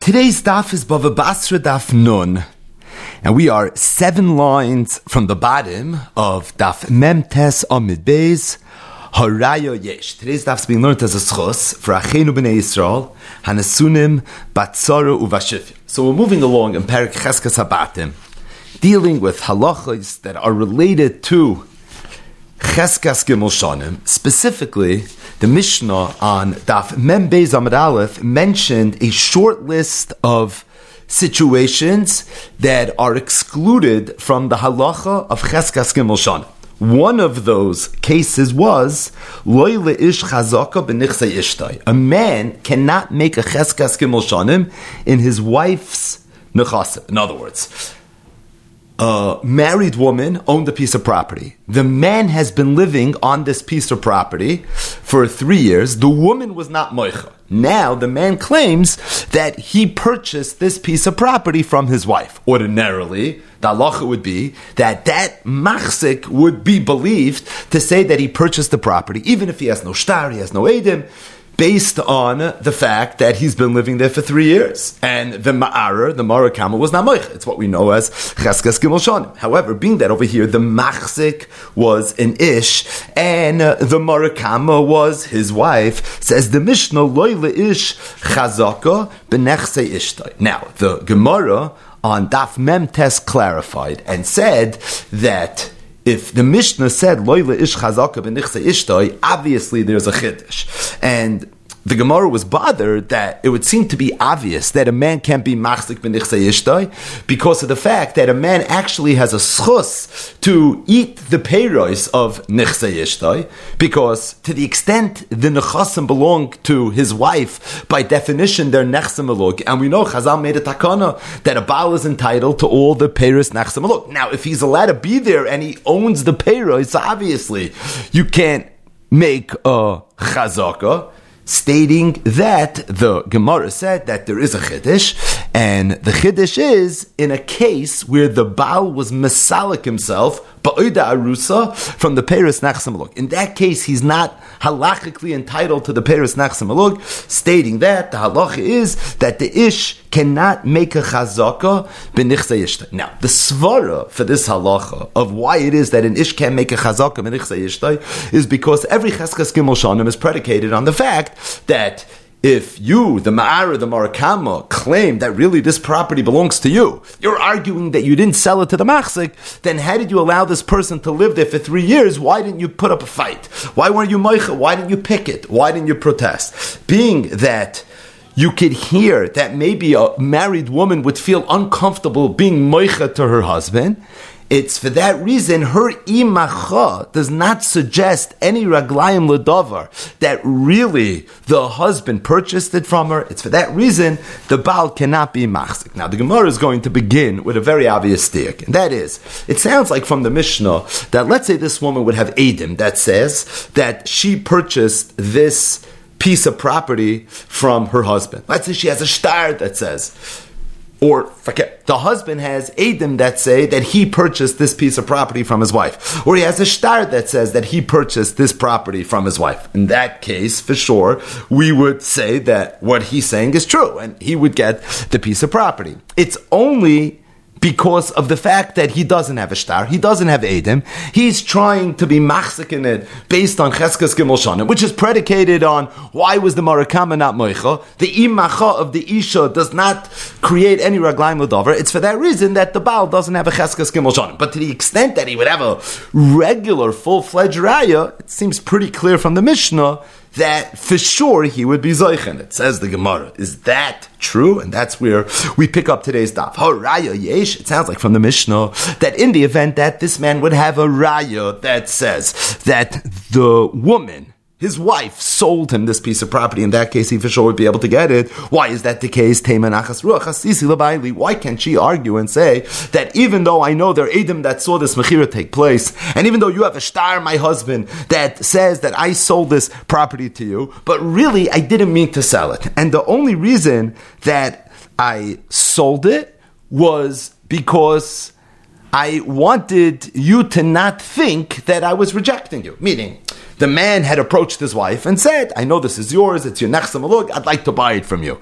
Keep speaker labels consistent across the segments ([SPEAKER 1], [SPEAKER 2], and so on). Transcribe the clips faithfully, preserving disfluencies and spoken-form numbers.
[SPEAKER 1] Today's daf is Bava Basra daf Nun, and we are seven lines from the bottom of daf Mem Tes Amid Beis Haraya Yesh. Today's daf is being learned as a schos for Achenu Bnei Yisrael Hanasunim Batzara Uvashifim. So we're moving along in Perek Cheskas Habatim, dealing with halachos that are related to Cheskas Gimel Shanim. Specifically, the Mishnah on Daf Mem Beis Amud Aleph mentioned a short list of situations that are excluded from the halacha of Cheskas Gimel Shanim. One of those cases was Loi le'ish chazaka b'nichsei ishtai. A man cannot make a Cheskas Gimel Shanim in his wife's nechasim. In other words, a married woman owned a piece of property. The man has been living on this piece of property for three years. The woman was not moicha. Now the man claims that he purchased this piece of property from his wife. Ordinarily, the halacha would be that that machzik would be believed to say that he purchased the property, even if he has no shtar, he has no edim, based on the fact that he's been living there for three years. And the ma'arer, the marakama, was not moich. It's what we know as cheskas gimel shanim. However, being that over here, the machzik was an ish, and uh, the marakama was his wife, says the Mishnah, loy le'ish chazaka b'nechsei ishtay. Now, the Gemara on Daf Mem Tes clarified and said that if the Mishnah said Loi le'ish chazaka b'nichsei ishtoi, obviously there's a chiddush. And the Gemara was bothered that it would seem to be obvious that a man can't be machzik b'nichsei ishtoi because of the fact that a man actually has a schus to eat the peiros of nichsei ishtoi, because to the extent the nechasim belong to his wife, by definition they're nechsim alug, and we know Chazal made a takana that a baal is entitled to all the peiros nechsim alug. Now, if he's allowed to be there and he owns the peiros, obviously you can't make a chazaka, stating that the Gemara said that there is a chiddush, and the chiddush is in a case where the Baal was mesalik himself ba'oida arusa from the peiros nachsim alug. In that case, he's not halachically entitled to the peiros nachsim alug, stating that the halacha is that the ish cannot make a chazaka b'nichsei ishtay. Now, the svara for this halacha of why it is that an ish can make a chazaka b'nichsei ishtay is because every cheskas gimel shanim is predicated on the fact that if you, the ma'ara, the marakama, claim that really this property belongs to you, you're arguing that you didn't sell it to the machzik, then how did you allow this person to live there for three years? Why didn't you put up a fight? Why weren't you moicha? Why didn't you pick it? Why didn't you protest? Being that you could hear that maybe a married woman would feel uncomfortable being moicha to her husband, it's for that reason her imacha does not suggest any raglayim ledavar that really the husband purchased it from her. It's for that reason the Baal cannot be machzik. Now the Gemara is going to begin with a very obvious stick, and that is, it sounds like from the Mishnah that let's say this woman would have edim that says that she purchased this piece of property from her husband. Let's say she has a shtar that says, or forget, the husband has edim that say that he purchased this piece of property from his wife. Or he has a shtar that says that he purchased this property from his wife. In that case, for sure, we would say that what he's saying is true, and he would get the piece of property. It's only because of the fact that he doesn't have a shtar, he doesn't have edim, he's trying to be machzik in it based on cheskas gimel shanim, which is predicated on why was the marakama not moicha. The imacha of the isha does not create any raglayim ledavar. It's for that reason that the Baal doesn't have a cheskas gimel shanim. But to the extent that he would have a regular full-fledged raya, it seems pretty clear from the Mishnah that for sure he would be zoichen. It says the Gemara. Is that true? And that's where we pick up today's daf. Ha raya yesh. It sounds like from the Mishnah that in the event that this man would have a raya that says that the woman, his wife, sold him this piece of property. In that case, he for sure would be able to get it. Why is that the case? Why can't she argue and say that even though I know there are edim that saw this mechira take place, and even though you have a shtar, my husband, that says that I sold this property to you, but really I didn't mean to sell it. And the only reason that I sold it was because I wanted you to not think that I was rejecting you. Meaning, the man had approached his wife and said, I know this is yours, it's your nechsa malug, I'd like to buy it from you.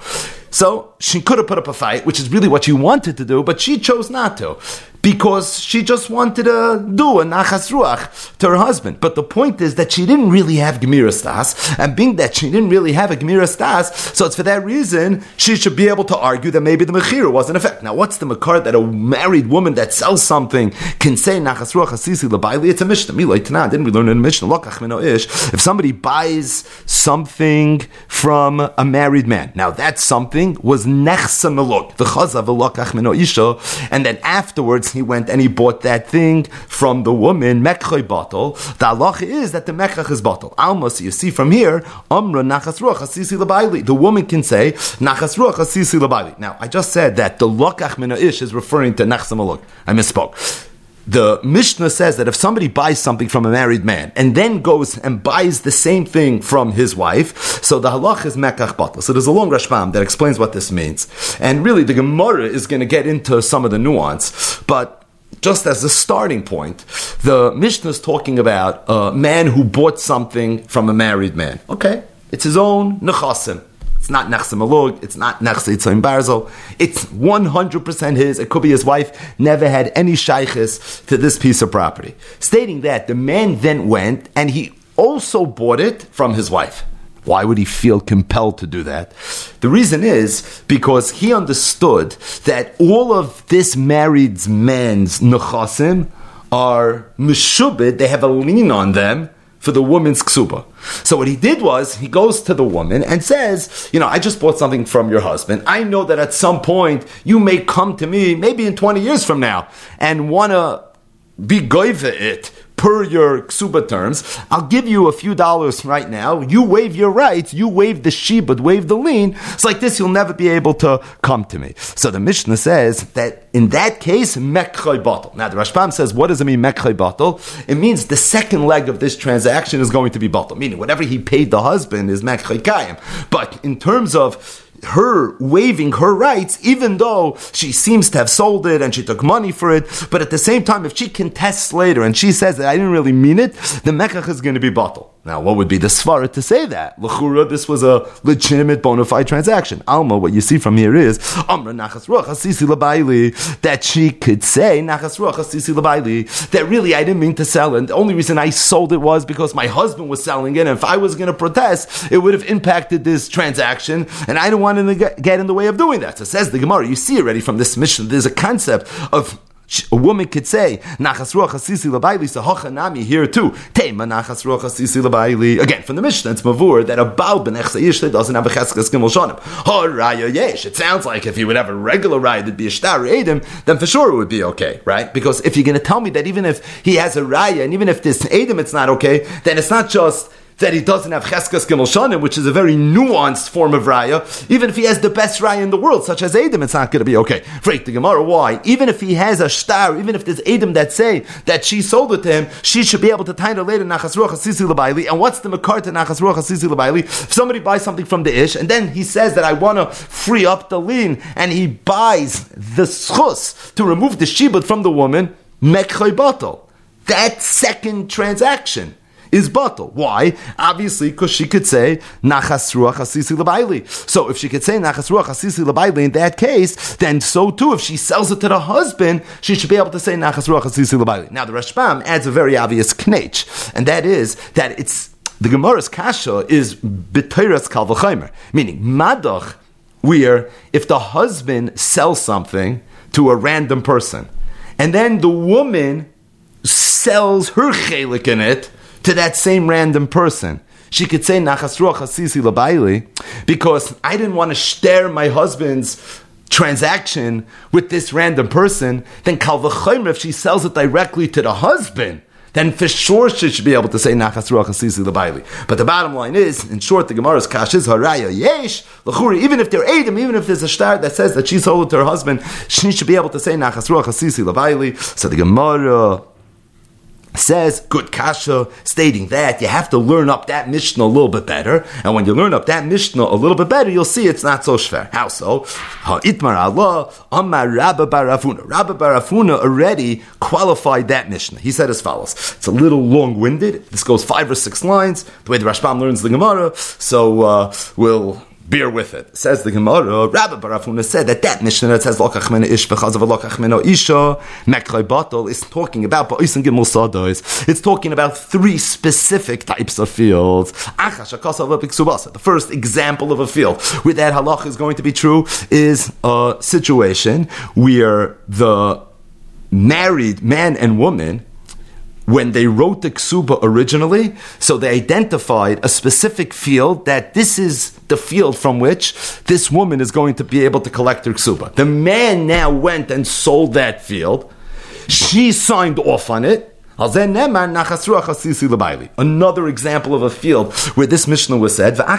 [SPEAKER 1] So she could have put up a fight, which is really what she wanted to do, but she chose not to, because she just wanted to do a nachas ruach to her husband. But the point is that she didn't really have gemira stas, and being that she didn't really have a gemira stas, so it's for that reason she should be able to argue that maybe the mechira was in effect. Now, what's the makar that a married woman that sells something can say nachas ruach asisi lebaili? It's a mishnah. Milay Tanan, didn't we learn in a mishnah? Lokach mino ish. If somebody buys something from a married man, now that something was nechsa melog, the chazav lokach mino isha, and then afterwards he went and he bought that thing from the woman, mekchay batal. The halacha is that the mekach is batal. Alma, so you see from here, amra nachas ruach asisi lebaili. The woman can say nachas ruach asisi lebaili. Now, I just said that the lokach mino ish is referring to nechsa melog. I misspoke. The Mishnah says that if somebody buys something from a married man and then goes and buys the same thing from his wife, so the halach is mekach batal. So there's a long Rashbam that explains what this means. And really the Gemara is going to get into some of the nuance, but just as a starting point, the Mishnah is talking about a man who bought something from a married man. Okay, it's his own nechasim. It's not nechsa malug, it's not nechsa yitzayim barzel. It's one hundred percent his. It could be his wife never had any shaykhis to this piece of property. Stating that, the man then went and he also bought it from his wife. Why would he feel compelled to do that? The reason is because he understood that all of this married man's nechasim are meshubed, they have a lien on them for the woman's ksuba. So what he did was, he goes to the woman and says, you know, I just bought something from your husband. I know that at some point you may come to me, maybe in twenty years from now, and want to be goive it per your ksuba terms. I'll give you a few dollars right now. You waive your rights. You waive the shibud, waive the lien. It's like this, you'll never be able to come to me. So the Mishnah says that in that case, mekchay batal. Now the Rashbam says, what does it mean, mekchay batal? It means the second leg of this transaction is going to be batal, meaning whatever he paid the husband is mekchay kayim. But in terms of her waiving her rights, even though she seems to have sold it and she took money for it, but at the same time, if she contests later and she says that I didn't really mean it, the mekach is going to be batal. Now, what would be the svara to say that? L'chura, this was a legitimate bona fide transaction. Alma, what you see from here is Amra nachas ruach asisi labaili, that she could say nachas ruach asisi labaili, that really I didn't mean to sell it. And the only reason I sold it was because my husband was selling it, and if I was going to protest, it would have impacted this transaction, and I didn't want to get in the way of doing that. So says the Gemara, you see already from this mission, there's a concept of a woman could say nachas ruach asisi labaili, so hochanami here too. Tema nachas ruach asisi labaili. Again, from the Mishnah, it's mavur that a baal benechsa yishle doesn't have a cheskes gimel shanim. Haraya yesh. It sounds like if he would have a regular raya, it'd be a shtar edim, then for sure it would be okay, right? Because if you're going to tell me that even if he has a raya and even if this edim it's not okay, then it's not just that he doesn't have cheskas gimel shanim, which is a very nuanced form of raya. Even if he has the best raya in the world, such as Edom, it's not going to be okay. Freak the Gemara, why? Even if he has a shtar, even if there's Edom that say that she sold it to him, she should be able to tie her later nachas ruach asisi labaili. And what's the makar to nachas ruach asisi labaili? If somebody buys something from the ish, and then he says that I want to free up the lien, and he buys the schus to remove the shibud from the woman, mekchay batal. That second transaction is batal. Why? Obviously, because she could say nachas ruach asisi labaili. So if she could say nachas ruach asisi labaili in that case, then so too, if she sells it to the husband, she should be able to say nachas ruach asisi labaili. Now the Rashbam adds a very obvious knetch, and that is that it's the Gemara's kasha is b'teiras kal v'chaimer, meaning madach, where if the husband sells something to a random person, and then the woman sells her chelik in it to that same random person, she could say nachas ruach asisi labaili, because I didn't want to share my husband's transaction with this random person. Then kal v'chaimer, if she sells it directly to the husband, then for sure she should be able to say nachas ruach asisi labaili. But the bottom line is, in short, the Gemara's kash is haraya yesh l'churi. Even if they're edim, even if there's a shtar that says that she sold it to her husband, she should be able to say nachas ruach asisi labaili. So the Gemara says good kasha, stating that you have to learn up that Mishnah a little bit better, and when you learn up that Mishnah a little bit better, you'll see it's not so shver. How so? Itmar Allah, Amar Rabba bar Afuna. Rabba bar Afuna already qualified that Mishnah. He said as follows. It's a little long-winded. This goes five or six lines, the way the Rashbam learns the Gemara, so uh, we'll bear with it. Says the Gemara, Rabbi bar Afuna said that that Mishnah that says Lokach Mena Ish B'chaz of Lokach Mena Isha Meklei Batal is talking about Ba'is and Gimel Sados. It's talking about three specific types of fields. Achash Akasav B'Ksubasa. The first example of a field where that halach is going to be true is a situation where the married man and woman, when they wrote the ksuba originally, so they identified a specific field that this is the field from which this woman is going to be able to collect her ksuba. The man now went and sold that field. She signed off on it. Another example of a field where this Mishnah was said. So the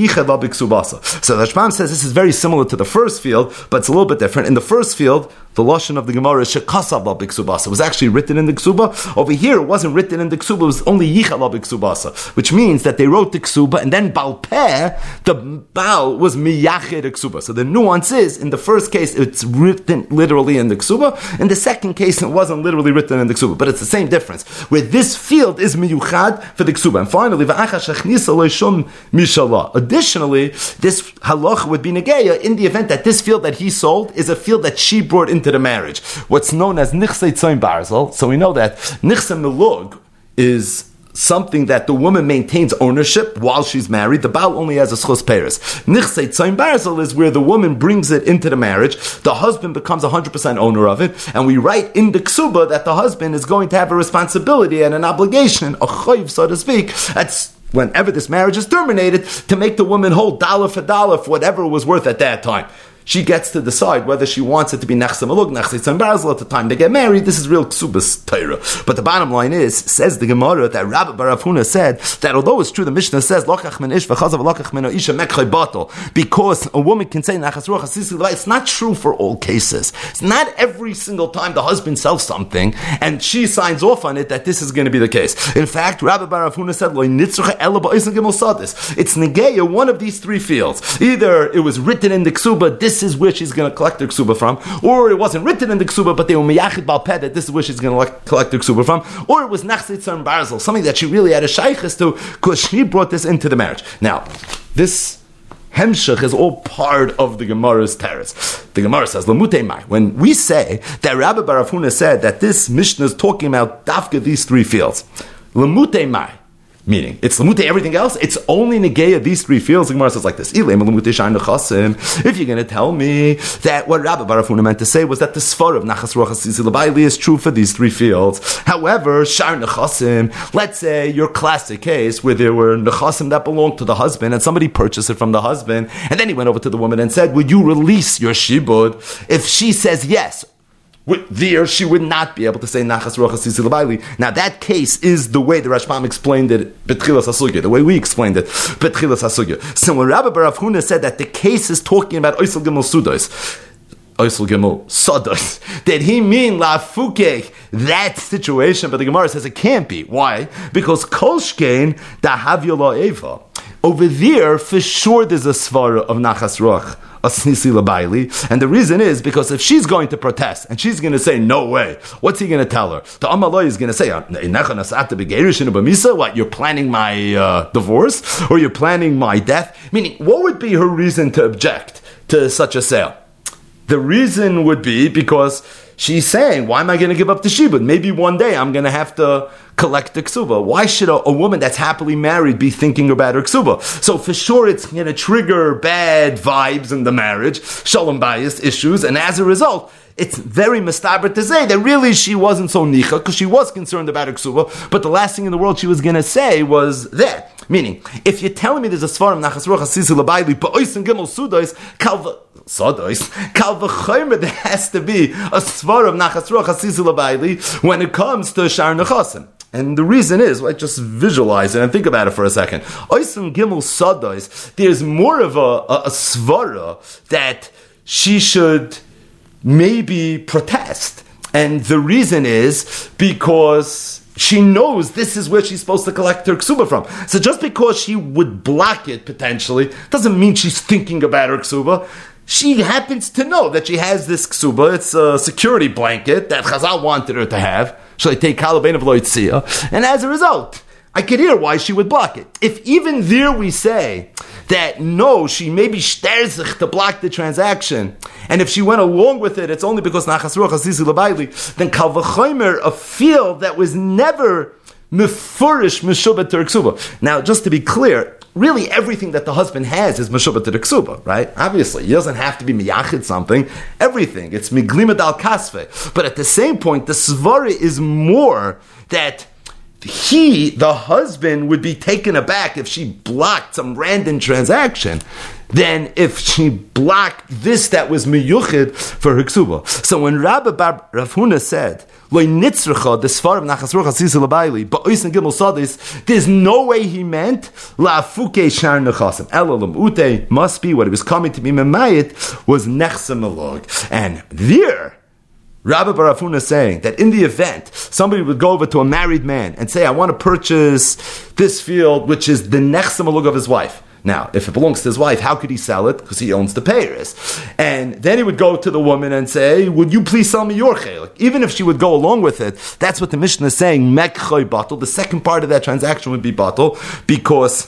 [SPEAKER 1] Rashbam says this is very similar to the first field, but it's a little bit different. In the first field, the lashon of the Gemara is shekasav la b'ksubasa. It was actually written in the ksuba. Over here, it wasn't written in the ksuba. It was only yichal la b'ksubasa, which means that they wrote the ksuba and then bal peh, the bal was miyached ksuba. So the nuance is, in the first case, it's written literally in the ksuba. In the second case, it wasn't literally written in the ksuba, but it's the same difference. Where this field is miyuchad for the ksuba. And finally, v'acha shechnisa leishum mishalah. Additionally, this halach would be negeya in the event that this field that he sold is a field that she brought into the marriage. What's known as nichsei tzoyin barzel. So we know that nichsei milug is something that the woman maintains ownership while she's married. The Baal only has a schos peres. Nichsei tzoyin barzel is where the woman brings it into the marriage. The husband becomes one hundred percent owner of it, and we write in the ksuba that the husband is going to have a responsibility and an obligation, a chayv, so to speak. That's whenever this marriage is terminated, to make the woman whole dollar for dollar for whatever it was worth at that time. She gets to decide whether she wants it to be Nechse Malug, Nechse Tzim Barzel at the time they get married. This is real Ksubas Torah. But the bottom line is, says the Gemara, that Rabbi bar Afuna said, that although it's true, the Mishnah says, Lokach men ish v'chazav lokach men isha mekchay batal, because a woman can say, Nachas Ruach HaSisi L'Vay, it's not true for all cases. It's not every single time the husband sells something, and she signs off on it, that this is going to be the case. In fact, Rabbi bar Afuna said, Lo nitzrucha ela ba'isen gimel sadis. It's negeya, one of these three fields. Either it was written in the Ksuba, this This is where she's going to collect her ksuba from, or it wasn't written in the ksuba, but they were miyachid bal peh that this is where she's going to collect her ksuba from, or it was nachzit tzarn barzel, something that she really had a shaykhis to, because she brought this into the marriage. Now, this hemshech is all part of the Gemara's teretz. The Gemara says, Lamutei mai. When we say that Rabbi bar Afuna said that this Mishnah is talking about dafka these three fields, Lamutei mai. Meaning, it's lamute everything else. It's only negeya these three fields. The Gemara says like this: if you're going to tell me that what Rabbi bar Afuna meant to say was that the svar of Nachas Ruach HaSisi L'Bayli is true for these three fields. However, shar nechasim, let's say your classic case where there were nechasim that belonged to the husband, and somebody purchased it from the husband, and then he went over to the woman and said, "Would you release your shibud?" If she says yes, there she would not be able to say Nachas Ruach HaSisi L'Bayli. Now that case is the way the Rashbam explained it, Betchilas HaSugya, the way we explained it, Betchilas HaSugya. So when Rabbi bar Afuna said that the case is talking about Oisel Gimel Sudos, Oisel Gimel Sodos, did he mean La'afukeh, that situation? But the Gemara says it can't be. Why? Because Kolshkein Dahavya La'eva. Over there, for sure there's a svara of Nachas Ruach HaSisi L'Bayli, and the reason is because if she's going to protest and she's going to say no way, what's he going to tell her? The Amaloi is going to say, "What? You're planning my uh, divorce, or you're planning my death?" Meaning, what would be her reason to object to such a sale? The reason would be because she's saying, "Why am I going to give up the shibud? Maybe one day I'm going to have to collect the ksuba." Why should a, a woman that's happily married be thinking about her ksuba? So for sure it's going to trigger bad vibes in the marriage, shalom bias issues, and as a result, it's very mistaber to say that really she wasn't so nicha, because she was concerned about her ksuba, but the last thing in the world she was going to say was that. Meaning, if you're telling me there's a svarim Nachas Ruach HaSisi L'Bayli, ba'ois and gimel sudois, kalva, Sodos, Kalva Chaymer, there has to be a svar of Nachas Ruach HaSisi L'Bayli when it comes to Shar Nechasim. And the reason is, like, just visualize it and think about it for a second. Oisam Gimel Sodos, there's more of a, a, a svara that she should maybe protest. And the reason is because she knows this is where she's supposed to collect her ksuba from. So just because she would block it potentially doesn't mean she's thinking about her ksuba. She happens to know that she has this ksuba. It's a security blanket that Chazal wanted her to have. She'll take kalabein of loitzia, and as a result, I could hear why she would block it. If even there we say that no, she maybe shterzich to block the transaction, and if she went along with it, it's only because nachas ruach hasisi l'bayli, then kal v'chomer, a field that was never mefurish meshubah to ksuba. Now, just to be clear, really everything that the husband has is meshubah to the ksuba, right? Obviously, he doesn't have to be miyachid something. Everything, it's miglimad al kasve. But at the same point, the svara is more that he, the husband, would be taken aback if she blocked some random transaction than if she blocked this that was miyuchid for her ksuba. So when Rabbi Bar Rav Huna said, there's no way he meant must be what he was coming to be memayit was nechsa. And there Rabbi Bar Rav Huna is saying that in the event somebody would go over to a married man and say, I want to purchase this field which is the nechsa malug of his wife. Now, if it belongs to his wife, how could he sell it? Because he owns the payers. And then he would go to the woman and say, would you please sell me your chelik? Even if she would go along with it, that's what the Mishnah is saying, mekchoy batel. The second part of that transaction would be batel, because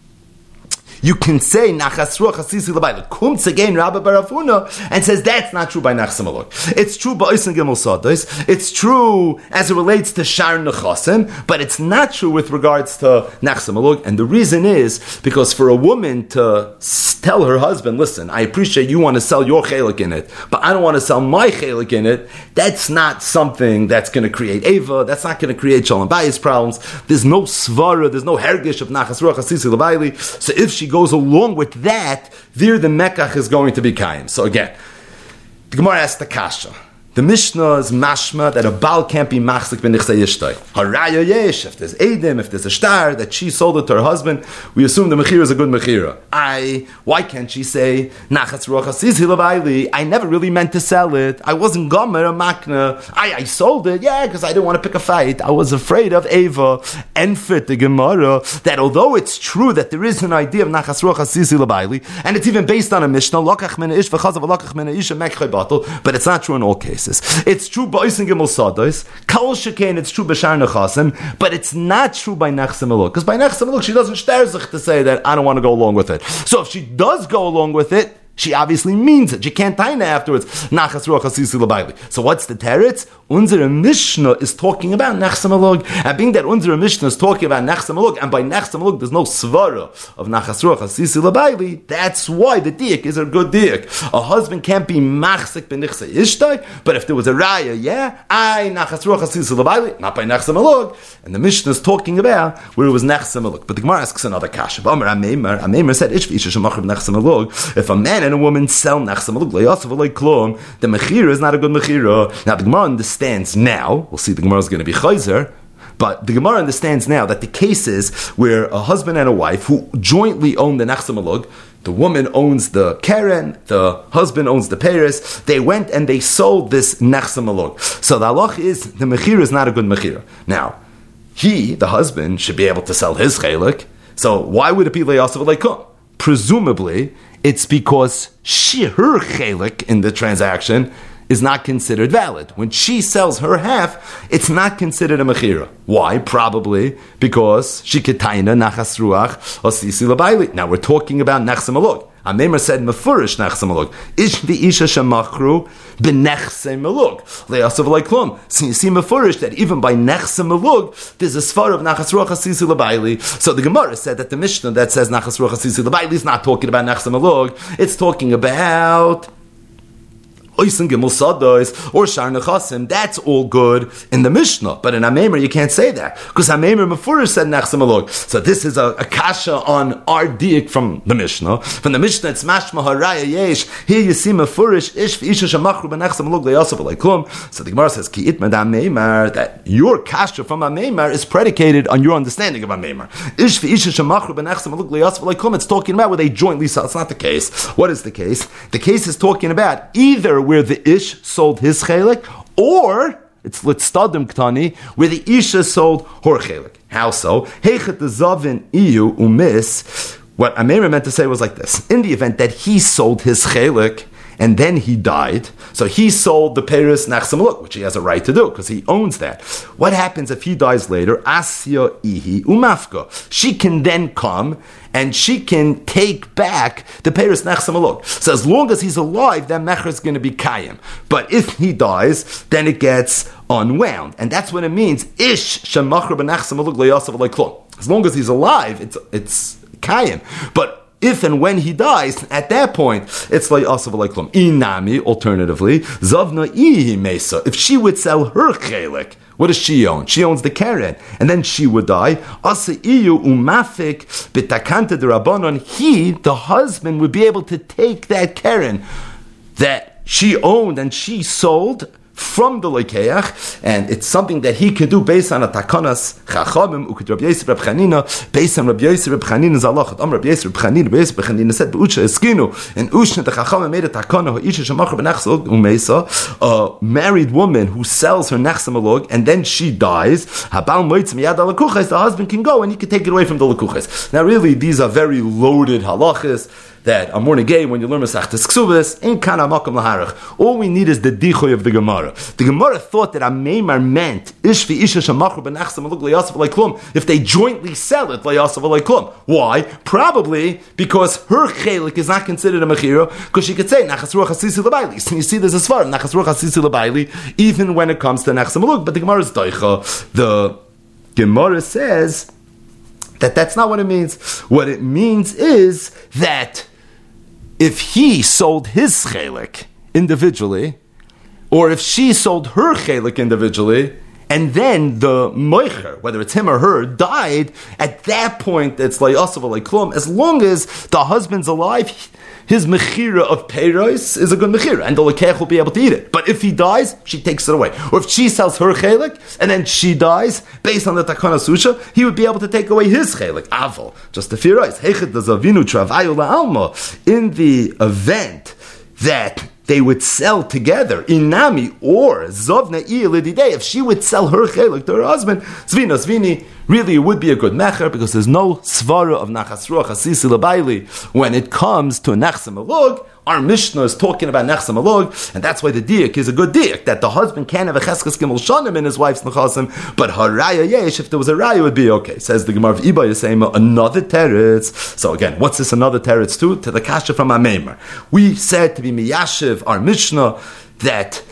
[SPEAKER 1] you can say nachas ruach hasisi l'bayla. Comes again Rabbi Bar Rav Huna and says that's not true by nachas maluk. It's true by oisen gimel sados. It's true as it relates to shar nechasim, but it's not true with regards to nachas maluk. And the reason is because for a woman to tell her husband, listen, I appreciate you want to sell your chelik in it, but I don't want to sell my chelik in it. That's not something that's going to create ava. That's not going to create shalom bayis problems. There's no svara. There's no hergish of nachas ruach hasisi l'bayli. So if she goes along with that, there the mekach is going to be kaim. So again, the Gemara asks the kasha. The Mishnah is mashma that a Baal can't be machzik b'nichsei yishtoi. Haraya yesh, if there's edim, if there's a star, that she sold it to her husband, we assume the mechira is a good mechira. I, why can't she say, nachas ruach hasisi l'bayli, I never really meant to sell it, I wasn't gomer a makna, I, I sold it, yeah, because I didn't want to pick a fight, I was afraid of Eva, and fit the Gemara, that although it's true that there is an idea of nachas ruach hasisi l'bayli, and it's even based on a Mishnah, lokach mina ish v'chazav lokach mina ish mekchoy batel, but it's not true in all cases. It's true by Oisen Gimel Sados, Kol Shekain, it's true by Shar Nechasim, but it's not true by Nechsa Maluk. Because by Nechsa Maluk, she doesn't shtarzich to say that I don't want to go along with it. So if she does go along with it, she obviously means it. She can't taina afterwards. Nachas ruach hasisi l'bayli. So what's the teretz? Unzere Mishnah is talking about Nechsa Malug. And being that Unzere Mishnah is talking about Nechsa Malug, and by Nechsa Malug there's no svara of Nachas ruach hasisi l'bayli, that's why the diak is a good diak. A husband can't be machzik b'nichsa ishtai, but if there was a raya, yeah, I Nachas ruach hasisi l'bayli, not by Nechsa Malug. And the Mishnah is talking about where it was Nechsa Malug. But the Gemara asks another kasha. Amar Ameimer, Ameimer said, Ish v'isha shemachar b'Nechsa Malug. If a man and a woman sell Nechsa Malug, the mechira is not a good mechira. Now the Gemara understands now, we'll see the Gemara is going to be chayzer, but the Gemara understands now that the cases where a husband and a wife who jointly own the Nechsa Malug, the woman owns the Keren, the husband owns the Paris, they went and they sold this Nechsa Malug. So the halach is, the mechira is not a good mechira. Now, he, the husband, should be able to sell his chelik, so why would it be le'asav leikum? Presumably, it's because she, her chelik in the transaction is not considered valid. When she sells her half, it's not considered a mechira. Why? Probably because she ketayna nachas ruach hasisi l'bayli. Now we're talking about nechsa malug. Ameimer said mefurish nechsa malug. Ish v'isha shemachru b'nechse malug le'asav leiklum. So you see mefurish that even by nechse malug there's a svar of nachas ruach hasisi l'bayli. So the Gemara said that the Mishnah that says nachas ruach hasisi l'bayli is not talking about nechse malug. It's talking about Oisen Gimel Sados or Shar Nechasim, that's all good in the Mishnah. But in Ameimer, you can't say that. Because Ameimer Mefurish said Nechsa Malug. So this is a, a kasha on our diak from the Mishnah. From the Mishnah, it's Mashma Haraya Yesh. Here you see Mefurish, Ish V'isha Shemachru B'Nechsa Malug Le'yasav Leiklum. So the Gemara says, Ki Itmad Ameimer, that your kasha from Ameimer is predicated on your understanding of Ameimer. Ish V'isha Shemachru B'Nechsa Malug Le'yasav Leiklum, it's talking about where they jointly sell. It's not the case. What is the case? The case is talking about either where the ish sold his chelik, or It's litstadim ktani, where the isha sold her chelik. How so? Heichet the zavin iyu umis. What Amira meant to say was like this: in the event that he sold his chelik and then he died, so he sold the Peres Nachsamaluk, which he has a right to do because he owns that. What happens if he dies later? Asya ihi umafka. She can then come and she can take back the Peres Nachsamaluk. So as long as he's alive, that mecher is going to be kayim. But if he dies, then it gets unwound, and that's what it means. Ish shemachar b'nachsamaluk leyasav leiklum. As long as he's alive, it's it's kayim. But if and when he dies, at that point, it's like asav alaiklum. Inami, alternatively, zavna ihi mesa. If she would sell her chelik, what does she own? She owns the keren, and then she would die. Asa iyu umafik bitakanta de rabbanon. He, the husband, would be able to take that keren that she owned and she sold from the lekeach, and it's something that he can do based on a takanas chachamim uked Rabbi Yosef Reb Chanina, based on Rabbi Yosef Reb Chanina's halachot. Am Rabbi Yosef Reb Chanina, Rabbi Yosef Reb Chanina said b'ucha eskinu, and ushna the chachamim made a takana ha'isha shemachar b'nachsalog umeisa, a married woman who sells her nachsamalog and then she dies. Habal moitz miyad alakuches, the husband can go and he can take it away from the lakuches. Now, really, these are very loaded halachas that are more negay when you learn Masechtas Ksubas, ain't kana makam laharach. All we need is the dichoy of the Gemara. The Gemara thought that a meimar meant ish vi isha shemachar b'nachsam aluk leyasav alaiklum if they jointly sell it leyasav alaiklum. Why? Probably because her chelik is not considered a mechira, because she could say nachas ruach hasisi lebaili. And you see there's a svar nachas ruach hasisi lebaili even when it comes to nachsam aluk. But the Gemara is doicha. The Gemara says that that's not what it means. What it means is that if he sold his chelik individually, or if she sold her chelik individually, and then the moicher, whether it's him or her, died, at that point it's like asav alaiklum. As long as the husband's alive, his mechira of peiros is a good mechira, and the lekech will be able to eat it. But if he dies, she takes it away. Or if she sells her chelik, and then she dies, based on the takana susha, he would be able to take away his chelik. Aval, just the firais. Hechet zavinu travayu la'alma. In the event that they would sell together, inami or zovna iyelididei, if she would sell her chelik to her husband, zvina zvini, really it would be a good mecher, because there's no svara of nachas ruach hasisi labaili when it comes to a nechsam alog. Our Mishnah is talking about nechsam alog, and that's why the diak is a good diak, that the husband can have a cheskes gimel shanim in his wife's nechasim, but haraya yesh, if there was a raya, it would be okay. Says the Gemara of Iba Yisema, another teretz. So again, what's this another teretz to? To the kasha from Ameimer. We said to be miyashiv our Mishnah that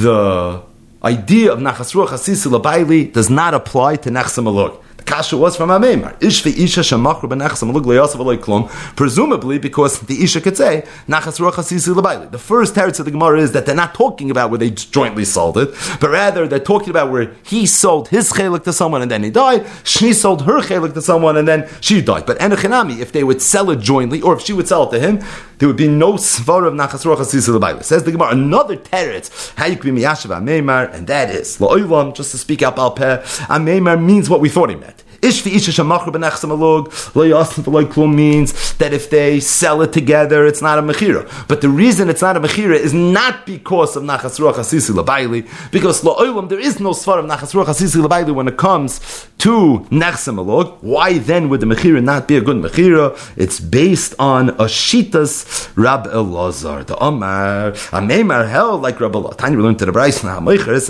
[SPEAKER 1] the idea of nachas ruach hasisi labaili does not apply to nechsam alog. The kasha was from Ameimer. Ish isha shemachru b'nachsam alug leyasav alaiklum. Presumably because the isha could say nachas ruach hasisi labaili. The first teretz of the Gemara is that they're not talking about where they jointly sold it, but rather they're talking about where he sold his chelik to someone and then he died. She sold her chelik to someone and then she died. But enochinami, if they would sell it jointly, or if she would sell it to him, there would be no svar of nachas ruach hasisi labaili. Says the Gemara, another teretz how you can be miyashav Ameimer, and that is la'olam, just to speak up al peh. Ameimer means what we thought he meant. Ish fi isha shemachru b'nechsam alog leyasav alaiklum means that if they sell it together, it's not a mechira. But the reason it's not a mechira is not because of nachas ruach hasisi labaili, because la'olam there is no svar of nachas ruach hasisi labaili when it comes to nechsam alog. Why then would the mechira not be a good mechira? It's based on a shitas Rab Elazar. The Omar Ameimer held like Rab Elazar. Tanya we learned to the Bryce now.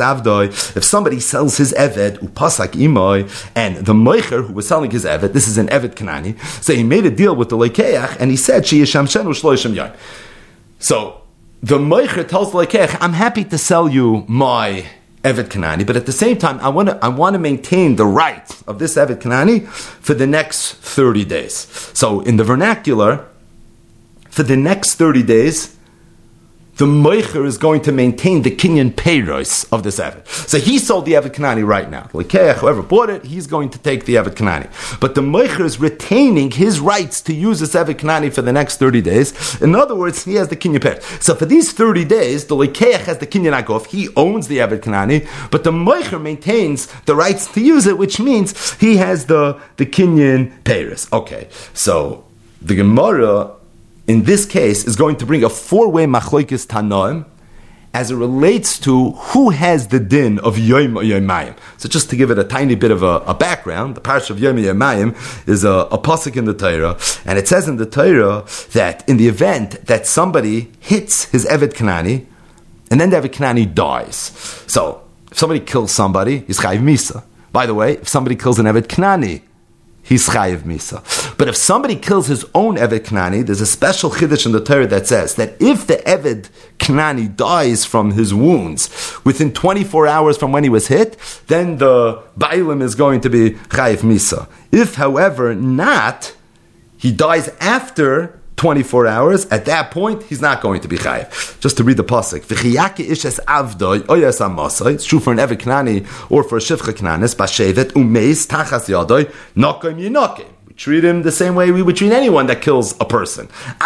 [SPEAKER 1] If somebody sells his eved upasak imoy, and the who was selling his evet, this is an evet Kanani, so he made a deal with the lekeach, and he said, she is shamshenu shloishim yain. So the moicher tells the lekeach, I'm happy to sell you my evet Kanani, but at the same time, I want to I want to maintain the right of this evet Kanani for the next thirty days. So in the vernacular, for the next thirty days, the moicher is going to maintain the kinyan peiros of this evet. So he sold the evet Kanani right now. Lekeach, whoever bought it, he's going to take the evet Kanani. But the moicher is retaining his rights to use this evet Kanani for the next thirty days. In other words, he has the kinyan peiros. So for these thirty days, the lekeach has the kinyan agof. He owns the evet Kanani, but the moicher maintains the rights to use it, which means he has the, the kinyan peiros. Okay, so the Gemara in this case is going to bring a four-way machlokes tanoim, as it relates to who has the din of Yom Yomayim. So just to give it a tiny bit of a, a background, the parsha of Yom Yomayim is a, a pasuk in the Torah, and it says in the Torah that in the event that somebody hits his Eved Kanani, and then the Eved Kanani dies. So, if somebody kills somebody, he's chayiv misa. By the way, if somebody kills an Eved Kanani, he's chayiv misa. But if somebody kills his own Eved Kanani, there's a special chiddush in the Torah that says that if the Eved Kanani dies from his wounds within twenty-four hours from when he was hit, then the Bailim is going to be chayiv misa. If, however, not, he dies after twenty-four hours, at that point, he's not going to be chayiv. Just to read the pasuk. It's true for an Eved Kanani or for a Shivcha Kananis, Bashevet, Umeis, Tachas Yadoy, Nokim Yinokim. We treat him the same way we would treat anyone that kills a person.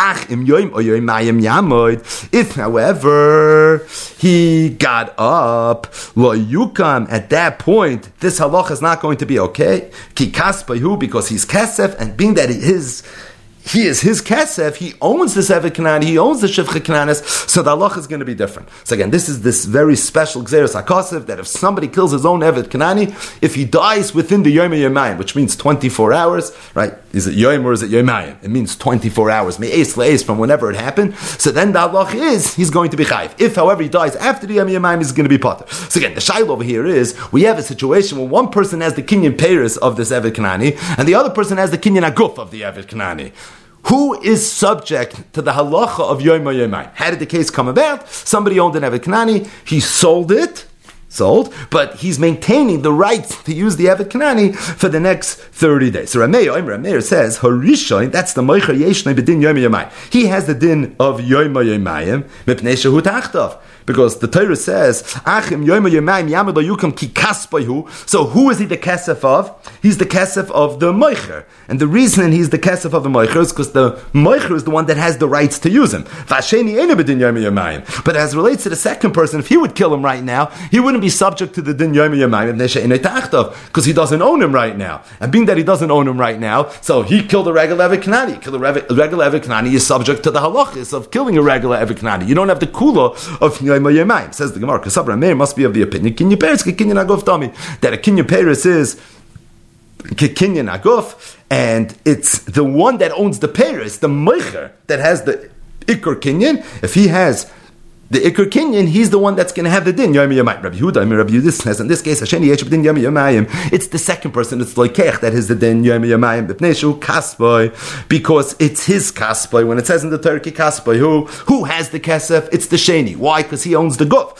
[SPEAKER 1] If, however, he got up, lo yukam, at that point, this halacha is not going to be okay. Ki kaspayu, because he's kesef, and being that his He is his kesef, he owns this Eved Kanani, he owns the Shivcha Kananis, so the halacha is going to be different. So again, this is this very special Gzeres HaKosef, that if somebody kills his own Eved Kanani, if he dies within the Yom Yomayim, which means twenty-four hours, right? Is it Yom or is it Yomayim? It means twenty-four hours, me'es le'es, from whenever it happened. So then the halacha is, he's going to be chayiv. If, however, he dies after the Yom Yomayim, he's going to be potter. So again, the shaila over here is, we have a situation where one person has the Kinyan Peiros of this Eved Kanani, and the other person has the Kinyan Aguf of the Eved Kanani. Who is subject to the halacha of Yom Yomayim? How did the case come about? Somebody owned an Eved Kanani, he sold it, sold, but he's maintaining the right to use the Eved Kanani for the next thirty days. So Rameir, Rameir says, Harishoin, that's the Moicher Yeshnei B'din Yom Yomayim. He has the din of Yom Yomayim, Mipnei Shehu Tachtov. Because the Torah says, Achim Yom Yomayim Yamid Lo Yukam Ki Kaspayu. So who is he the kesef of? He's the kesef of the Moicher. And the reason he's the kesef of the Moicher is because the Moicher is the one that has the rights to use him. Vasheni Eina B'din Yom Yomayim. But as it relates to the second person, if he would kill him right now, he wouldn't be subject to the din Yom Yomayim because he doesn't own him right now. And being that he doesn't own him right now, so he killed a regular Eved Kanani. Kill a regular Eved Kanani is subject to the halachis of killing a regular Eved Kanani. You don't have the kula of Says the Gemara, Kasabra Meir must be of the opinion Kinyan Peiros Kinyan Aguf Dami, that a Kinyan Peiros is Kinyan Aguf, and it's the one that owns the Peiros, the Meicher, that has the Iker Kinyan. If he has the Iker Kinyan, he's the one that's going to have the din Yom Yomayim. Rabbi Yehuda, I mean Rabbi Yehuda says in this case, Hasheni Yesh B'din Yom Yomayim. It's the second person. It's Loikech that is the din Yom Yomayim. B'pnei Shehu Kasboy, because it's his Kasboy. When it says in the Turkey Kasboy, who who has the kesef? It's the Sheni. Why? Because he owns the guf.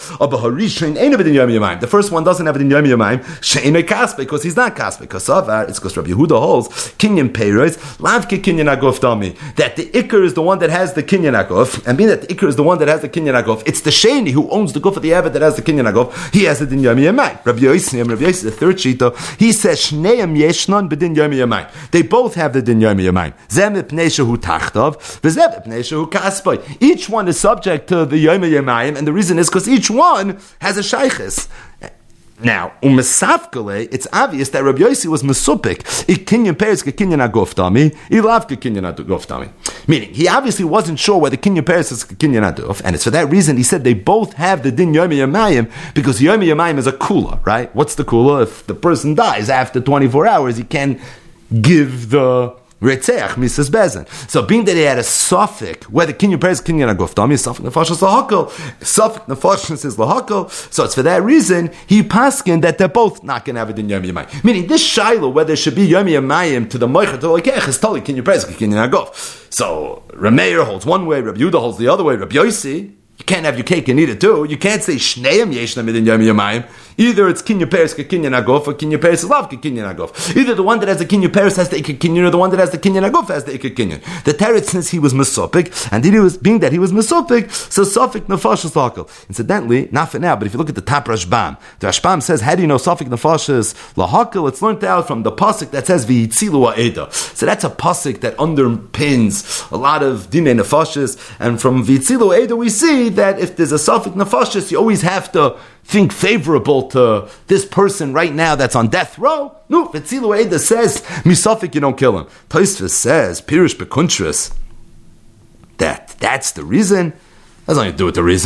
[SPEAKER 1] The first one doesn't have it in Yom Yomayim. Sheni Kasboy, because he's not Kasboy. Because of that, it's because Rabbi Yehuda holds Kinyan Peiros Lavke Kinyan Aguf Dami, that the Iker is the one that has the Kinyan Aguf, and being that the Iker is the one that has the Kinyan Aguf, it's the Sheni who owns the guf of the Eved that has the Kinyan Aguf. He has it in Yom Yomayim. Rabbi Yosef, Rabbi Yosef, the third shita, he says Shneim Yeshnon B'din Yom Yomayim. They both have the din Yom Yomayim. Zem Pnei Shehu Tachtov, v'Zem Pnei Shehu Kaspoy. Each one is subject to the Yom Yomayim, and the reason is because each one has a shaykhis. Now, umesafkele, it's obvious that Rabbi Yossi was mesupik. Ik kinyan Peiros ke kinyan aguf dami, ilav ke kinyan aguf dami. Meaning, he obviously wasn't sure whether kinyan Peiros is ke kinyan aguf, and it's for that reason he said they both have the din Yom Yomayim, because Yom Yomayim is a kula, right? What's the kula? If the person dies after twenty-four hours, he can give the Retzeach, Missus Bezin. So being that he had a suffix, whether Kinyan Peiros, Kinyan Aguf Dami, suffix Nefashos Lahakol, suffix Nefashos is Lahakol, so it's for that reason, he paskin that they're both not going to have it in Yom Yomayim. Meaning, this Shiloh, whether it should be Yom Yomayim to the Moicher, to the Lekech, is totally Kinyan Peiros, Kinyan Aguf. So, Rameir holds one way, Rabbi Yehuda holds the other way, Rabbi Yossi, you can't have your cake and eat it too. You can't say Shneim Yeshna Midin Yom Yomayim. Either it's Kinyan Peiros ke Kinyan Aguf, or Kinyan Peiros Lav ke Kinyan Aguf. Either the one that has the Kinyan Peiros has the Iker Kinyan, or the one that has the Kinyan Aguf has the Iker Kinyan. The Teretz, since he was Mesopik, and he was being that he was Mesopik, so Sofik Nefashos Lahakol. Incidentally, not for now, but if you look at the top Rashbam, the Rashbam says, how do you know Sofik Nefashos Lahakol? It's learned out from the pasuk that says V'yitzilu ha'eda. So that's a pasuk that underpins a lot of Dinei Nefashos, and from V'yitzilu ha'eda we see that if there's a Sofik Nefashos, you always have to think favorable to this person right now that's on death row. No, V'tzilu Eda says, Misafik, you don't kill him. Tosfos says, Pirish Bekuntris, that that's the reason. That has nothing to do with the reason.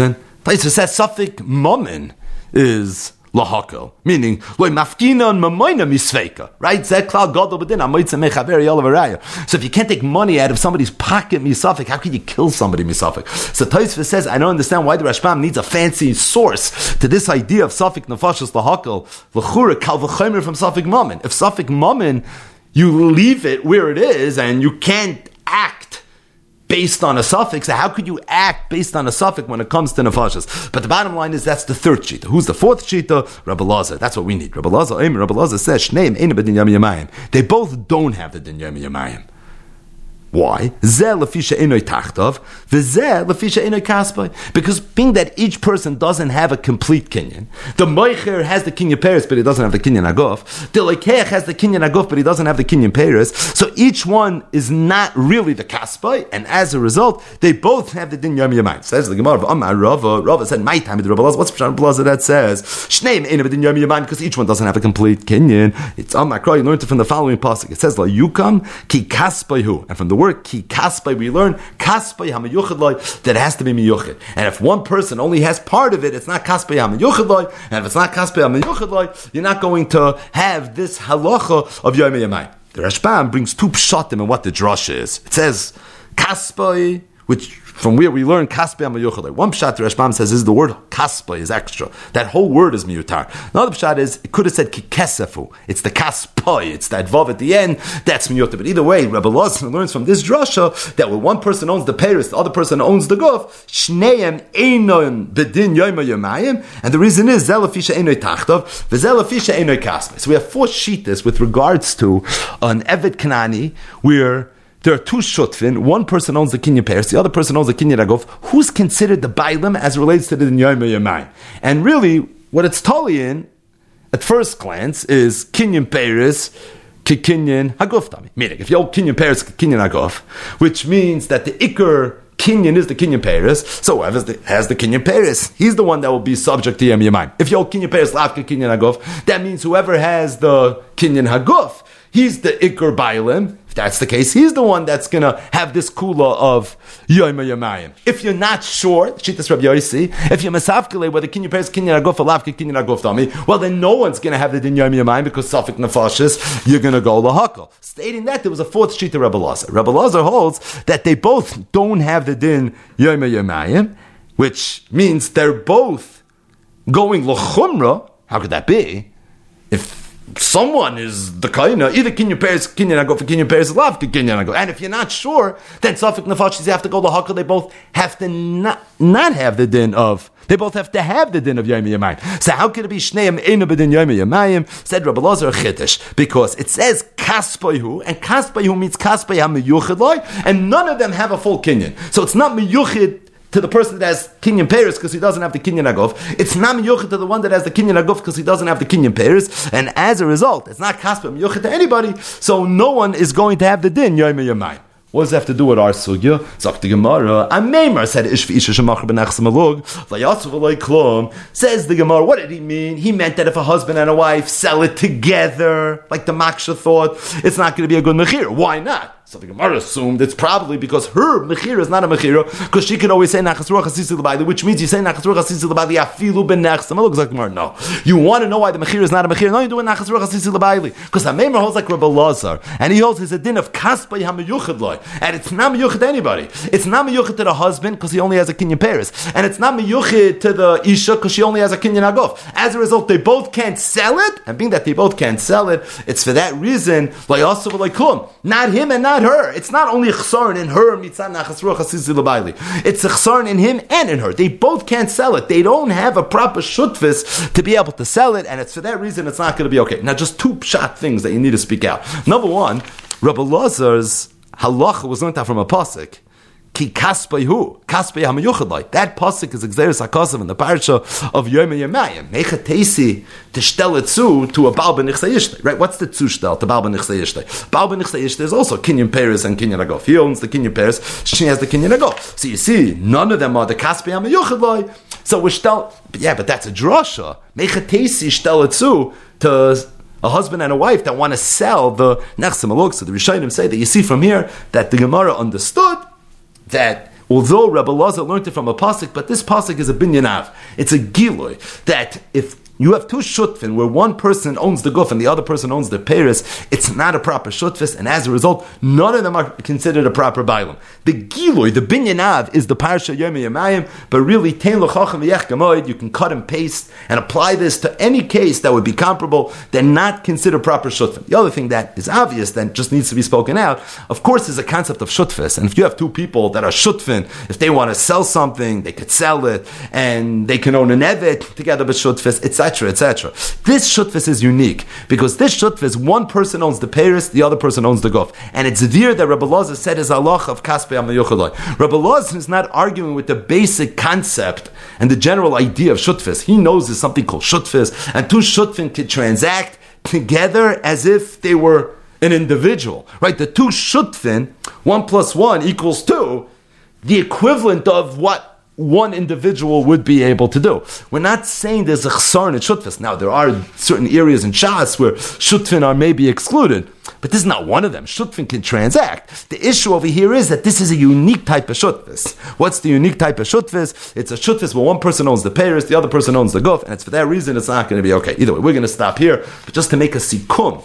[SPEAKER 1] Taisa says Safik Mammon is lahakel, meaning loy mafkina and mamoina misveika, right? Zek klal gadol b'din amoitza mechaveri olavaraya. So if you can't take money out of somebody's pocket misafik, how can you kill somebody misafik? So Tosfos says, I don't understand why the Rashbam needs a fancy source to this idea of safik nefashos lahakel l'chura kal v'chomer from safik mammon. If safik mammon, you leave it where it is and you can't act based on a suffix. How could you act based on a suffix when it comes to nefashos? But the bottom line is that's the third shita. Who's the fourth shita? Rabbi Lazar. That's what we need. Rabbi Lazar, Rabbi Lazar says, Shneim ein b'din yom yamayim. They both don't have the din yom yamayim. Why? Zeh lefisha enoy tachtov, v'zeh lefisha enoy kaspai. Because being that each person doesn't have a complete kinyan, the moicher has the kinyan peres, but he doesn't have the kinyan agof. The lekeach has the kinyan agof, but he doesn't have the kinyan peres. So each one is not really the kaspai, and as a result, they both have the din yom yamayim. Says the Gemara of Amar Rava. Rava said, "My time with the Rabbi Lazar." What's the Rabbi Lazar that says Shneim ein b'din yom yamayim? Because each one doesn't have a complete kinyan. It's Amar Kra. You learned it from the following pasuk. It says, "La yukam ki kaspai hu," and from the word ki kaspai, we learn kaspai hamayuchad loy, that it has to be miyuchad. And if one person only has part of it, it's not kaspai hamayuchad loy. And if it's not kaspai hamayuchad loy, you're not going to have this halacha of yom yamayim. The Rashbam brings two pshatim in what the drush is. It says kaspai, which from where we learn kaspai hamayuchad. One pshat the Rashbam says is the word kaspai is extra. That whole word is miyutar. Another pshat is it could have said kikesefu. It's the kaspai. It's that vav at the end. That's miyutar. But either way, Rabbi Lazar learns from this drasha that when one person owns the peris, the other person owns the guf. Shneim einon bedin yom yamayim, and the reason is zelafisha einoy tachtov, v'zelafisha einoy kaspai. So we have four shitas with regards to an evet kanani where there are two shutfin. One person owns the kinyan peres, the other person owns the kinyan agov. Who's considered the bailim as relates to the yom yamayim? And really, what it's totally in, at first glance, is kinyan peres ki kinyan hagov. Meaning, if you own kinyan peres ki kinyan agov, which means that the ikar kinyan is the kinyan peres, so whoever has the kinyan peres, he's the one that will be subject to yom yamayim. If you own kinyan peres lavka kinyan agov, that means whoever has the kinyan hagov, he's the ikar bailim. That's the case. He's the one that's going to have this kula of Yom Yamayim. If you're not sure, Shittas Rabbi Yossi, if you're masafkele whether kinyan peres kinyan aguf alavka kinyan aguf dami, well then no one's going to have the din Yom Yamayim because safik nefashis, you're going to go lahakal. Stating that, there was a fourth shita Rabbi Lazar. Rabbi Lazar holds that they both don't have the din Yom Yamayim, which means they're both going l'chumra. How could that be? If someone is the kaina, either kinyan peres, kinyan agov, kinyan peres lav, kinyan agov. And if you're not sure, then safik nefashis, you have to go to hakal. They both have to not, not have the din of. They both have to have the din of Yom Yamayim. So how could it be Shneim Einu B'din Yom Yamayim? Said Rabbi Lazar Chiddush, because it says Kaspayu, and Kaspayu means Kaspayu HaMeyuchid Loi, and none of them have a full kinyan. So it's not Meyuchid to the person that has kinyan peres because he doesn't have the kinyan agov. It's not miyuchet to the one that has the kinyan agov because he doesn't have the kinyan peres, and as a result, it's not kaspa miyuchet to anybody. So no one is going to have the din yom yamayim. What does that have to do with our sugya? Zok the Gemara. A Meimar said ish v'isha shemachar b'nechsem alug v'yatzu v'loy klum. Says the Gemara. What did he mean? He meant that if a husband and a wife sell it together, like the Maksha thought, it's not going to be a good mechir. Why not? So the Gemara assumed it's probably because her mechira is not a mechira, because she could always say nachas ruach hasisi l'bayli, which means you say nachas ruach hasisi l'bayli afilu b'nechsem. It looks like Gemara. No, you want to know why the mechira is not a mechira? No, you do it nachas ruach hasisi l'bayli, because Hameimer holds like Rabbi Lazar, and he holds his a din of kaspa hamiyuchad loy, and it's not miyuchad to anybody. It's not miyuchad to the husband because he only has a kinyan peres, and it's not miyuchad to the isha because she only has a kinyan agof. As a result, they both can't sell it, and being that they both can't sell it, it's for that reason like also like klum, not him and not her. It's not only chsarn in her, mitzah nachas ruach hasisi l'bayli. It's a chsarn in him and in her. They both can't sell it. They don't have a proper shutvis to be able to sell it, and it's for that reason it's not going to be okay. Now, just two pshat things that you need to speak out. Number one, Rabbi Lazar's halacha was learned out from a pasuk. Ki kaspay hu, kaspay hamayuchadlai. That pasuk is exeris hakasav in the parsha of Yom Yamayim. Mecha teisi to shtel it zu to a Baal b'nichsei ishtay. Right? What's the tzu shtel to Baal b'nichsei ishtay? Baal b'nichsei ishtay is also kinyan peres and kinyan agov. He owns the kinyan peres, she has the kinyan agov. So you see, none of them are the kaspay hamayuchadlai. So we shtel, yeah, but that's a drasha. Mecha teisi shtel it zu to a husband and a wife that want to sell the nechsem alog. So the Rishonim say that you see from here that the Gemara understood that although Rebbe Elazar learned it from a pasuk, but this pasuk is a binyanav. It's a gilui that if you have two shutfin where one person owns the guf and the other person owns the peris, it's not a proper shutfis, and as a result, none of them are considered a proper bailam. The gilui, the binyanav, is the parsha Yomei Yamayim, but really, tein lo chacham v'yech gamoid, you can cut and paste and apply this to any case that would be comparable. They're not considered proper shutfin. The other thing that is obvious, that just needs to be spoken out, of course, is a concept of shutfis. And if you have two people that are shutfin, if they want to sell something, they could sell it, and they can own an evet together with shutfis, it's et cetera, et cetera. This shutfis is unique because this shutfis, one person owns the peris, the other person owns the guf, and it's there that Rebbe Elazar said is halach of kaspei amayuchaloi. Rebbe Elazar is not arguing with the basic concept and the general idea of shutfis. He knows there's something called shutfis, and two shutfin can transact together as if they were an individual, right? The two shutfin, one plus one equals two, the equivalent of what one individual would be able to do. We're not saying there's a chsar in shutfis. Now, there are certain areas in Shas where shutfin are maybe excluded, but this is not one of them. Shutfin can transact. The issue over here is that this is a unique type of shutfis. What's the unique type of shutfis? It's a shutfis where one person owns the peris, the other person owns the guf, and it's for that reason it's not going to be okay. Either way, we're going to stop here, but just to make a sikum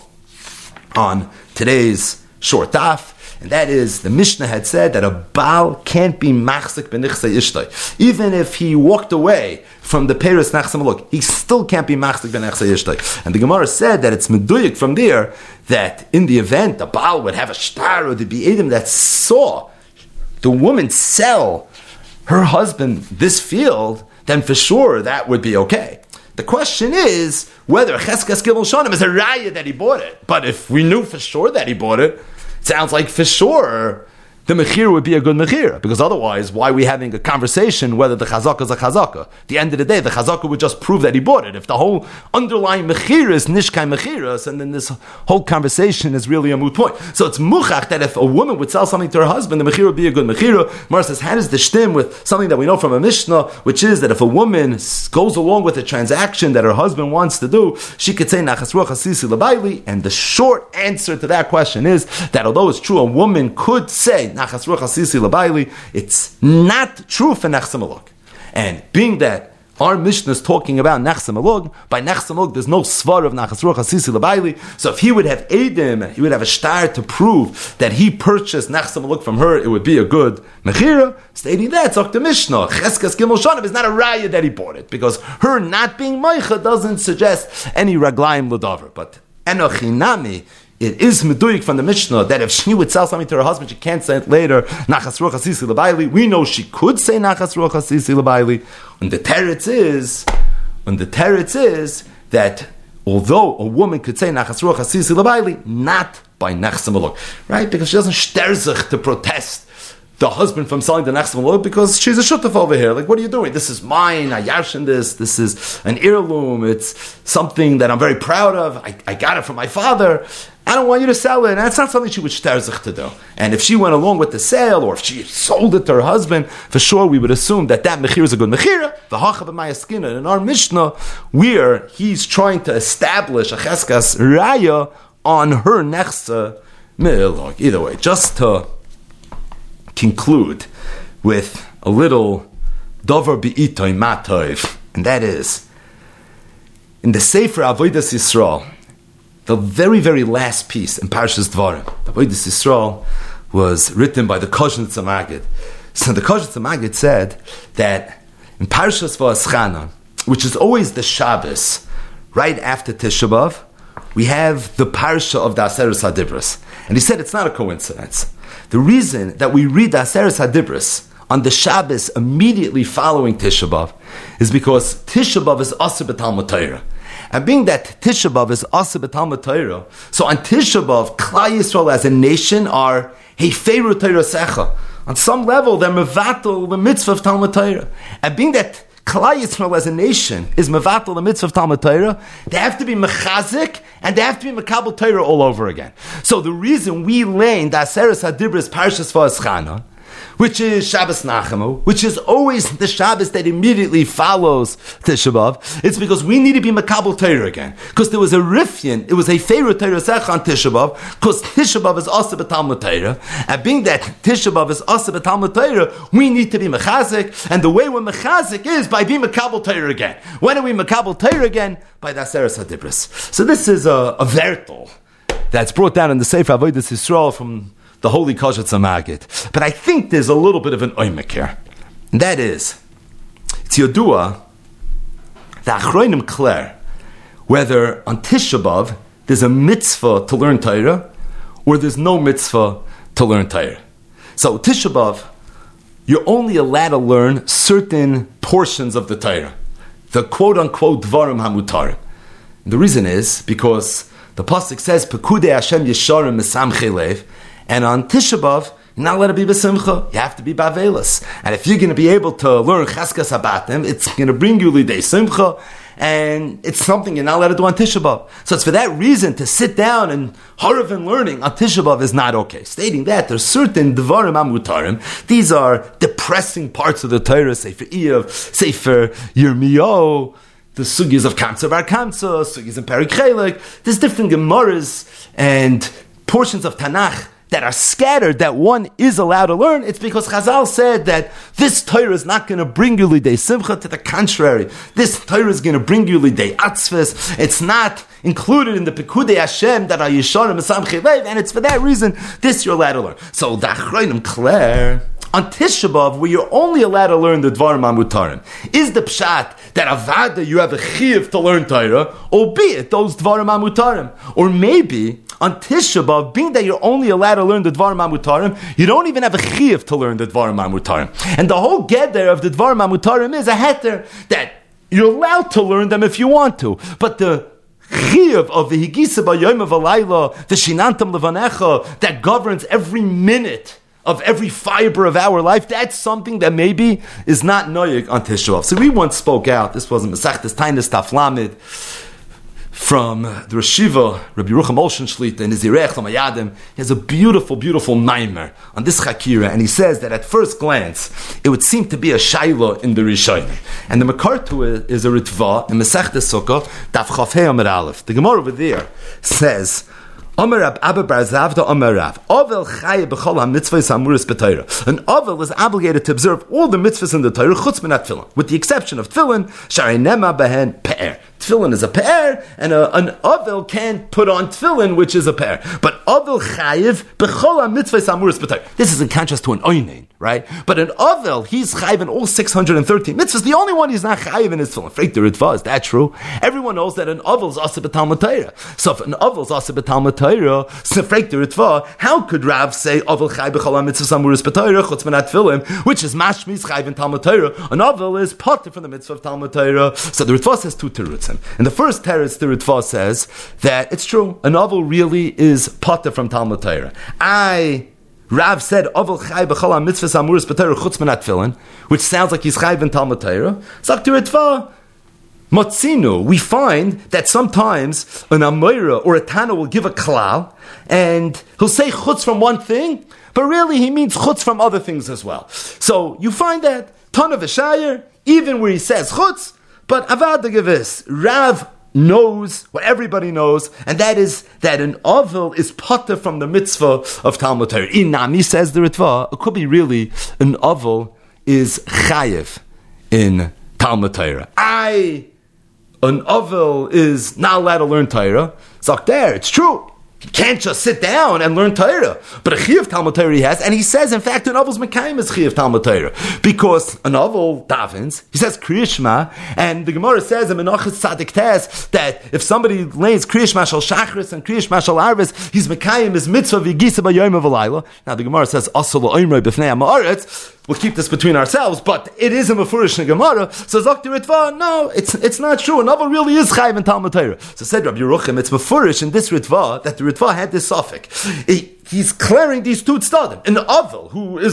[SPEAKER 1] on today's short daf, and that is, the Mishnah had said that a Baal can't be machzik b'nichsei ishtay. Even if he walked away from the Peres Nachsam Maluk, he still can't be machzik b'nichsei ishtay. And the Gemara said that it's meduyik from there, that in the event the Baal would have a shtar or the be'edim that saw the woman sell her husband this field, then for sure that would be okay. The question is whether Cheskas Gimel Shanim is a raya that he bought it. But if we knew for sure that he bought it, sounds like for sure the mechir would be a good mechir, because otherwise, why are we having a conversation whether the chazaka is a chazaka? At the end of the day, the chazaka would just prove that he bought it. If the whole underlying mechir is nishkai mechiras, and then this whole conversation is really a moot point. So it's muchach that if a woman would sell something to her husband, the mechir would be a good mechira. Mar says, how does the shtim with something that we know from a Mishnah, which is that if a woman goes along with a transaction that her husband wants to do, she could say nachas ruach hasisi labayli. And the short answer to that question is that although it's true, a woman could say nachas ruach hasisi labayli, it's not true for Nachsa Maluk. And being that our Mishnah is talking about Nachsa Maluk, by Nachsa Maluk there's no svar of nachas ruach hasisi labayli. So if he would have edim, he would have a star to prove that he purchased Nachsa Maluk from her, it would be a good mechira. Stating that, Zok the Mishnah, Cheskas Gimel Shanim is not a raya that he bought it, because her not being meicha doesn't suggest any raglayim l'davar. But enochinami, it is meduyik from the Mishnah that if she would sell something to her husband, she can't say it later, nachas ruach hasisi labayli. We know she could say nachas ruach hasisi labayli. And the teretz is, and the teretz is that although a woman could say nachas ruach hasisi labayli, not by Nachsa Maluk, right? Because she doesn't shterzik to protest the husband from selling the Nachsa Maluk, because she's a shutaf over here. Like, what are you doing? This is mine. I yarshin this. This is an heirloom. It's something that I'm very proud of. I, I got it from my father. I don't want you to sell it. And that's not something she would shterzik to do. And if she went along with the sale, or if she sold it to her husband, for sure we would assume that that mechir is a good mechira. The hacha b'mayaskina in our Mishnah, where he's trying to establish a cheskas raya on her nechsa milog. Either way, just to conclude with a little dover bi'itoy matoiv, and that is in the Sefer Avodas Yisrael, the very, very last piece in Parshas Dvarim. Avodas Yisrael was written by the Kozhnitzer Maggid. So the Kozhnitzer Maggid said that in Parshas Va'aschana, which is always the Shabbos right after Tisha B'Av, we have the Parsha of the Aseres HaDibros. And he said it's not a coincidence. The reason that we read the Aseres HaDibros on the Shabbos immediately following Tisha B'Av is because Tisha B'Av is Aseh b'Talmud Torah. And being that Tisha B'Av is Aseh b'Talmud Torah, so on Tisha B'Av, Klal Yisrael as a nation are Heiferu Torah Secha. On some level, they're mevatel the mitzvah of Talmud Torah. And being that Klal Yisrael as a nation is mevatel the mitzvah of Talmud Torah, they have to be mechazik and they have to be mekabel Torah all over again. So the reason we learn the Aseres HaDibros Parshas Va'aschana, which is Shabbos Nachamu, which is always the Shabbos that immediately follows Tisha B'Av, it's because we need to be Makabel Torah again. Because there was a Rifyan, it was a favorite Torah Sech on Tisha B'Av, because Tisha B'Av is also B'Talmud Torah, and being that Tisha B'Av is also B'Talmud Torah, we need to be Mechazik, and the way we're Mechazik is by being Makabel Torah again. When are we Makabel Torah again? By the Aseres HaDibros. So this is a, a Vertel that's brought down in the Sefer Avodas Yisrael from the Holy Koshetz HaMaggid. But I think there's a little bit of an oimek here. And that is, it's Yodua, the Achronim Kler, whether on Tisha B'Av there's a mitzvah to learn Torah, or there's no mitzvah to learn Torah. So Tisha B'Av, you're only allowed to learn certain portions of the Torah, the quote-unquote Dvarim HaMutarim. The reason is because the pasuk says, Pekudei Hashem Yesharim Mesamchei Lev, and on Tisha B'Av, you're not allowed to be b'simcha. You have to be b'avelis. And if you're going to be able to learn Cheskas Habatim, it's going to bring you lidei simcha, and it's something you're not allowed to do on Tisha B'Av. So it's for that reason to sit down and harav and learning on Tisha B'Av is not okay. Stating that there's certain dvarim amutarim. These are depressing parts of the Torah, Sefer Iyov, Sefer Yirmiyahu, the sugis of Kamsa Bar Kamsa, sugis in Perik Chelik. There's different Gemaras and portions of Tanakh that are scattered that one is allowed to learn. It's because Chazal said that this Torah is not going to bring you lidei simcha. To the contrary, this Torah is going to bring you lidei atzves. It's not included in the Pekudei Hashem that are Yesharim Mesamchei Lev, and it's for that reason this you're allowed to learn. So the Achronim Kler, on Tisha B'Av, where you're only allowed to learn the Dvarim HaMutarim, is the pshat that avada you have a chiyuv to learn Torah, albeit those Dvarim HaMutarim, or maybe on Tisha B'Av, being that you're only allowed to learn the Dvarim HaMutarim, you don't even have a chiyuv to learn the Dvarim HaMutarim. And the whole geder of the Dvarim HaMutarim is a heter that you're allowed to learn them if you want to, but the chiyuv of the higisa b'yom v'layla, the shinantam levanecha, that governs every minute of every fiber of our life, that's something that maybe is not noyik on Tisha B'Av. So we once spoke out, this wasn't Masechtas Tainis Taf Lamed, from the Rashiva, Rabbi Yerucham Olshen Shlita, in his Yirech Lamayadim. He has a beautiful, beautiful naimer on this Chakira, and he says that at first glance, it would seem to be a Shaila in the Rishonim. And the Makar to it is a Ritva, in Masechtas Sukkah, Daf Chafei Amar Aleph. The Gemara over there says, Amar Rab Abba Bar Zavda Amar Rav, Ovel Chaye B'chol HaMitzvahs HaMuras B'Torah. An Ovel is obligated to observe all the mitzvahs in the Torah, chutz min Tefillin, with the exception of Tefillin, Shari Nema Behen Pe'er. Tefillin is a pe'er, and a, an Ovel can't put on Tefillin, which is a pe'er. But Ovel Chayiv B'chol HaMitzvahs HaMuras B'Torah. This is in contrast to an Oynein, right? But an Ovel, he's Chayiv in all six hundred thirteen mitzvahs. The only one he's not Chayiv in is Tefillin. Freik the Ritva, is that true? Everyone knows that an Ovel is also B'Talmud Torah. So if an Ovel is also B'Talmud Torah, so freik the Ritva, how could Rav say Ovel Chayiv B'chol HaMitzvahs HaMuras B'Torah, chutz min Tefillin, which is Mashmi's Chayiv in Talmud Torah? An Ovel is potter from the mitzvah of Talmud Torah. So the Ritva says two terutzim. And the first teretz, the Ritva says that it's true. An Ovel really is potter from Talmud Torah. I, Rav said, Ovel Chai B'chol HaMitzvahs HaMuras B'Torah chutz min Tefillin, which sounds like he's Chai in Talmud Torah. Zok to Ritva, Matzinu, we find that sometimes an Amoira or a Tana will give a klal, and he'll say chutz from one thing, but really he means chutz from other things as well. So you find that Tana v'Shayir, even where he says chutz, but avad gevis, Rav knows what everybody knows, and that is that an Ovel is potter from the mitzvah of Talmud Torah. Inami, says the Ritva, it could be really an Ovel is chayiv in Talmud Torah. I, an Ovel is not allowed to learn Torah. Zok there, it's true. He can't just sit down and learn Torah. But a Chiyuv Talmud Torah he has, and he says, in fact, an Ovel's Mekayim is Chiyuv Talmud Torah. Because an Ovel davens, he says Kriya Shema, and the Gemara says in Menachos Tzadik Tes that if somebody lays Kriya Shema Shal Shachris and Kriya Shema Shal Arvis, he's Mekayim his mitzvah v'gisa b'yom v'layla. Now the Gemara says, Asal l'oimrei b'fnei ha'ma'aretz. We'll keep this between ourselves, but it is a mefurish in Gemara. So Zok Ritva, no, it's it's not true. An Ovel really is Chayv in Talmud Torah. So said Rabbi Yerucham, it's mefurish in this Ritva that the Ritva had this suffix. He, he's clearing these two tzaddim. An Ovel who is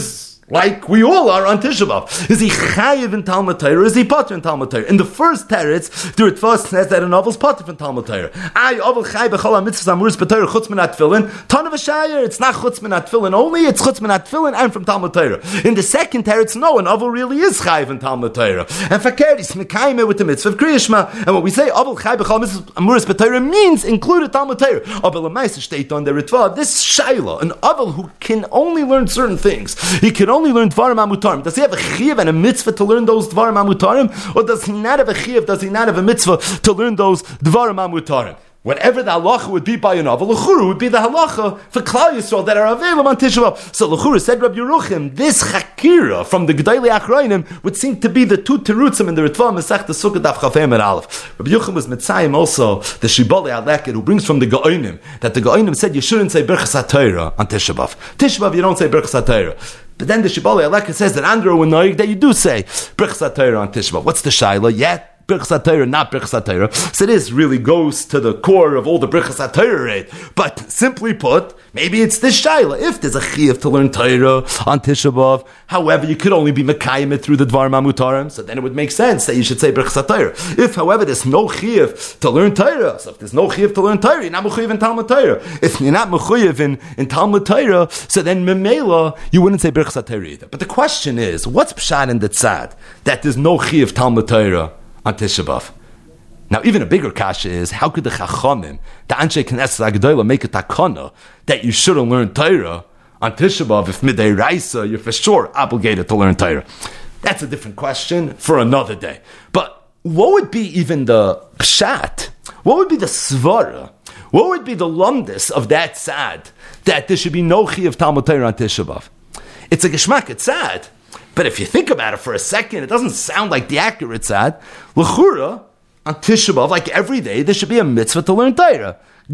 [SPEAKER 1] like we all are on Tisha B'Av. Is he chayiv in Talmud Torah, or is he potter in Talmud Torah? In the first teretz, the Ritva says that a novel's potter from Talmud Torah. Ay, ovel chayiv b'chol ha-mitzvahs amuris b'Torah chutz min ha-tefillin, ton of a shayr, it's not chutz min ha-tefillin only, it's chutz min ha-tefillin and from Talmud Torah. In the second teretz, no, an ovel really is chayiv in Talmud Torah. And fakir, he's mekayim with the mitzvah of Kriyishma. And what we say, ovel chayiv b'chol ha-mitzvahs amuris b'Torah means included Talmud Torah. Ovel ha-meisah state on the Ritva, this shayla, an ovel who can only learn certain things, he can only learn Dvarim HaMutarim. Does he have a chiyuv and a mitzvah to learn those Dvarim HaMutarim? Or does he not have a chiyuv, does he not have a mitzvah to learn those Dvarim HaMutarim? Whatever the halacha would be by an novel, l'chura would be the halacha for Klal Yisrael that are available on Tisha B'Av. So l'chura said Rabbi Yeruchim, this chakira from the Gedolei Achrayim would seem to be the two terutzim in the Ritva Masechta Sukkot Daf Chafem and Aleph. Rabbi Yeruchim was mitzayim also the Shibolei Aleket who brings from the Gaonim that the Gaonim said you shouldn't say Birchas HaTorah on Tisha B'Av. Tisha B'Av you don't say Birchas HaTorah. But then the Shibolei Aleket says that Andrew would know that you do say Birchas HaTorah on Tisha B'Av. What's the shaila? Yet Birchas HaTorah, not Birchas HaTorah. So this really goes to the core of all the Birchas HaTorah rate. But simply put, maybe it's this shaila. If there's a chiyuv to learn Torah on Tisha B'Av, however, you could only be mekayim it through the Dvarim HaMutarim, so then it would make sense that you should say Birchas HaTorah. If, however, there's no chiyuv to learn Torah, so if there's no chiyuv to learn Torah, you're not mechuyev in Talmud Torah. If you're not mechuyev in, in Talmud Torah, so then memela, you wouldn't say Birchas HaTorah either. But the question is, what's pshat in the tzad that there's no chiyuv Talmud Torah on Tisha B'Av? Now, even a bigger kasha is, how could the Chachamim, the Anshe Knesset HaGedolah, make a takana that you shouldn't learn Torah on Tisha B'Av if midday Raisa, you're for sure obligated to learn Torah? That's a different question for another day. But what would be even the pshat? What would be the svara? What would be the lumdis of that sad that there should be no chi of Talmud Torah on Tisha B'Av? It's a geshmak, it's sad. But if you think about it for a second, it doesn't sound like the accurate sad. L'chura, on Tisha B'Av, like every day, there should be a mitzvah to learn Torah.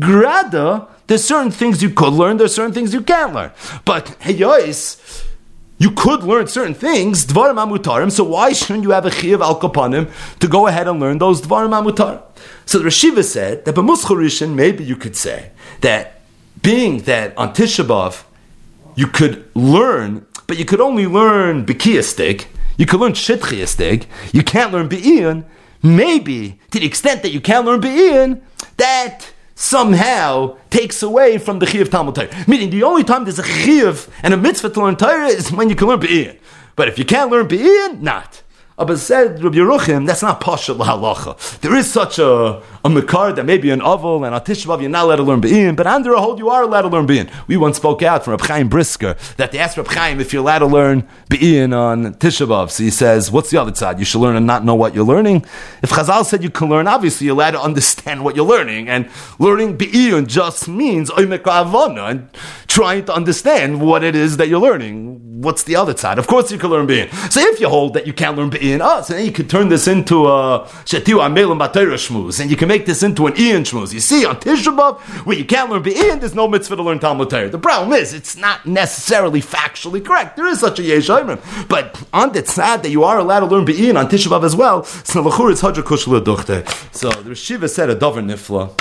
[SPEAKER 1] Grada, there's certain things you could learn, there's certain things you can't learn. But, heyois, you could learn certain things, Dvarim HaMutarim, so why shouldn't you have a chiyuv al kapanim to go ahead and learn those Dvarim HaMutarim? So the Rashiva said that b'muscharishin, maybe you could say that being that on Tisha B'Av, you could learn, but you could only learn B'kiyastig, you could learn Shitchiyastig, you can't learn Be'iyan. Maybe, to the extent that you can't learn Be'iyan, that somehow takes away from the Chiyuv Talmud Torah. Meaning, the only time there's a Chiyuv and a mitzvah to learn Torah is when you can learn Be'iyan. But if you can't learn Be'iyan, not. Abba said, Rabbi Yeruchim, that's not Pasha L'Halacha. There is such a, a Mekar that maybe an Oval and a Tisha B'Av you're not allowed to learn Be'in, but under a hold you are allowed to learn Be'in. We once spoke out from Reb Chaim Brisker that they asked Reb Chaim if you're allowed to learn Be'in on Tisha B'Av. So he says, what's the other side? You should learn and not know what you're learning? If Chazal said you can learn, obviously you're allowed to understand what you're learning, and learning Be'in just means Oimek Avona, and trying to understand what it is that you're learning. What's the other side? Of course you can learn Be'in. So if you hold that you can't learn Be'in, oh, so then you could turn this into a Shetiu Amelim Batera Shmuz, and you can make this into an Ian Shmuz. You see, on Tisha B'Av, where you can't learn Be'in, there's no mitzvah to learn Talmud Torah. The problem is, it's not necessarily factually correct. There is such a Yesh Oyrim. But on the tzad that you are allowed to learn Be'in on Tisha B'Av as well, so l'chur it's Hadra Kush L'Duchte. So the Rishiva said a Dover Nifla,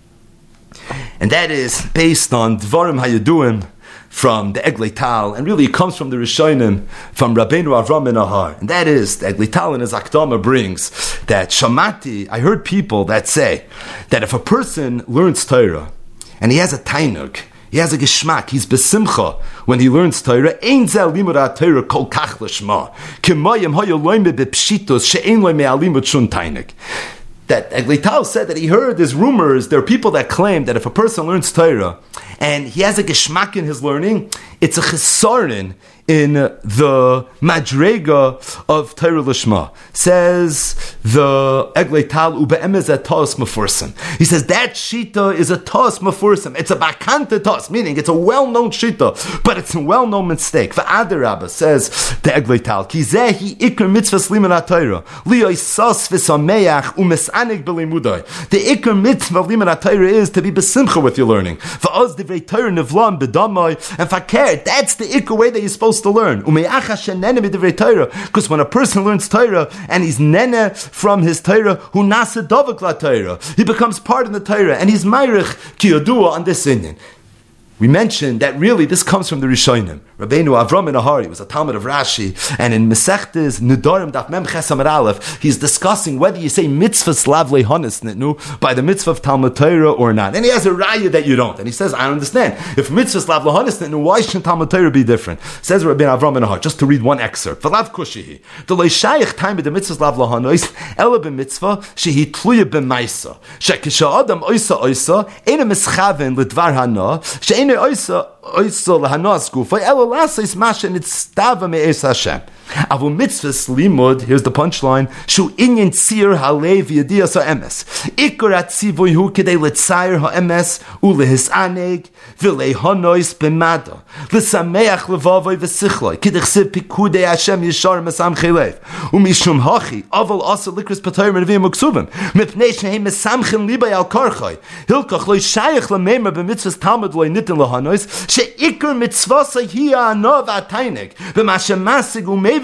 [SPEAKER 1] and that is based on Dvarim Hayaduim from the Eglei Tal, and really it comes from the Rishonim, from Rabbeinu Avram ben Ahar. And that is, the Eglei Tal in his Akdama brings that Shamati, I heard people that say that if a person learns Torah, and he has a tainug, he has a geschmack, he's besimcha when he learns Torah, ein zeh limud Torah kol kach l'shma, k'mayim hoya loime b'pshitos she'ein loime alimud shun tainug. That Eglei Tal said that he heard there's rumors, there are people that claim that if a person learns Torah and he has a geschmack in his learning, it's a chesaron in the madrega of Torah Lishma. Says the Eglei Tal, ube'emez a tos mefursim. He says that shita is a tos mefursim. It's a bakanta tos, meaning it's a well-known shita, but it's a well-known mistake. V'adarabba, says the Eglei Tal, ki zehi ikr mitzvahs liman ha-Torah, liyoy sos v'sameach u'mesanig b'limudai. The ikr mitzvah liman ha-Torah is to be besimcha with your learning. V'oz divrei Torah nivlam b'damai, and fakir, that's the ikr way that you're supposed to learn. Because when a person learns Torah and he's nene from his Torah, hu nasa davak la Torah, he becomes part of the Torah and he's mayrich ki yodua on this Indian. we mentioned that really this comes from the Rishonim. Rabbeinu Avram Nahari was a Talmud of Rashi, and in Masechtes Nedarim Daf Mem Ches Amud Aleph, he's discussing whether you say mitzvah slavle honis nitnu by the mitzvah of Talmud Torah or not. And he has a raya that you don't. And he says, I understand. If mitzvah slavle honis nitnu, why shouldn't Talmud Torah be different? Says Rabbeinu Avram Nahari, just to read one excerpt. V'lav kushihi. The leishayich time with the mitzvah slavle honis, ela b'mitzvah, shehi tluya b'maisa. Shekisha adam oisa oisa, ena mischaven l'dvar hana, she'ena oisa oisa l'hana skufa, ela lasa is masha nitztava me'es Hashem. Avu mitzvahs limud, here's the punchline, shu inyan tzir halev yediyas ha'emes. Ikor atzivoy hu kedei letzayir ha'emes, u lehisaneg, v'lei hanois b'mada, l'sameach levavoy v'sichloi, k'dechsiv pikudei Hashem yishar mesamchei lev, u mishum hachi, aval asa likris patayim renevim uksuvim, mipnei shehem mesamchin libay al karchai, hilkach loy shayach l'meimer b'mitzvahs talmud loy nitin l'hanois, she'ikor mitzvasa hiya anov ataynek, b'mashem masig u'mei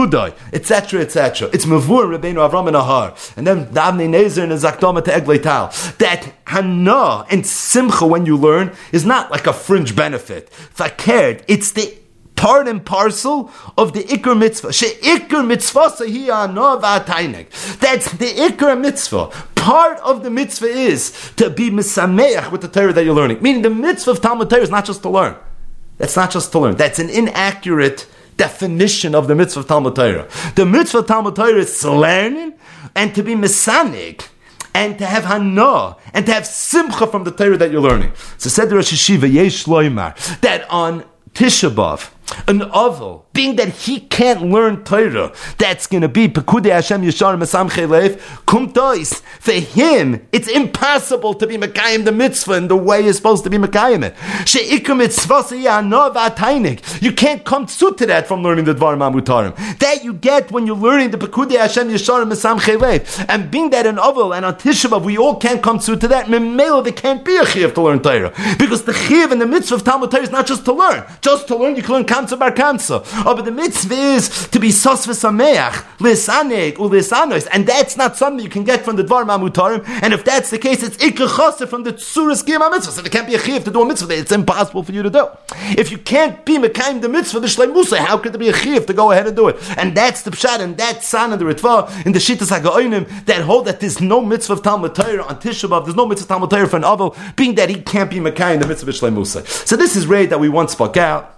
[SPEAKER 1] et cetera, et cetera. It's Mavur Rabbeinu Avram Nahar, and then Davnei Nezer and Zakdoma to Eglei Tal. That Hana and Simcha when you learn is not like a fringe benefit. Fakerd, it's the part and parcel of the Iker Mitzvah. She Iker Mitzvah Sahiya Hana v'Atainek. That's the Iker Mitzvah. Part of the mitzvah is to be misameach with the Torah that you're learning. Meaning the mitzvah of Talmud Torah is not just to learn. That's not just to learn. That's an inaccurate definition of the mitzvah of Talmud Torah. The mitzvah of Talmud Torah is to learn and to be mesanig and to have hana and to have simcha from the Torah that you're learning. So said the Rosh Hashiva Yesh Loimar that on Tisha B'Av, an oval, being that he can't learn Torah, that's going to be Pekudei Hashem Yishar Mesamchei Lev Kum Tois. For him, it's impossible to be Mekayim the mitzvah in the way you're supposed to be Mekayim it. She'ikar mitzvah se'yanov ataynik. You can't come to that from learning the Dvarim HaMutarim. That you get when you're learning the Pekudei Hashem Yishar Mesamchei Lev. And being that an oval and on Tisha B'Av, we all can't come to that. Memelo, there can't be a chiyuv to learn Torah. Because the chiyuv and the mitzvah of Talmud Torah is not just to learn. Just to learn, you can learn Kamsa Bar Kamsa. Oh, but the mitzvah is to be sos v'sameach, lisaneg u lisanos, and that's not something you can get from the Dvarim HaMutarim. And if that's the case, it's ikar chassid from the tzuras kiyum mitzvah. So there can't be a chiyuv to do a mitzvah. It's impossible for you to do. If you can't be mekayim the mitzvah, the shleimusa, how could there be a chiyuv to go ahead and do it? And that's the pshat, and that's san and the ritva in the shittas hagaonim that hold that there's no mitzvah of Talmud Torah on Tisha B'Av. There's no mitzvah of Talmud Torah for an avol, being that he can't be mekayim the mitzvah of shleimusa. So this is raid that we once spoke out.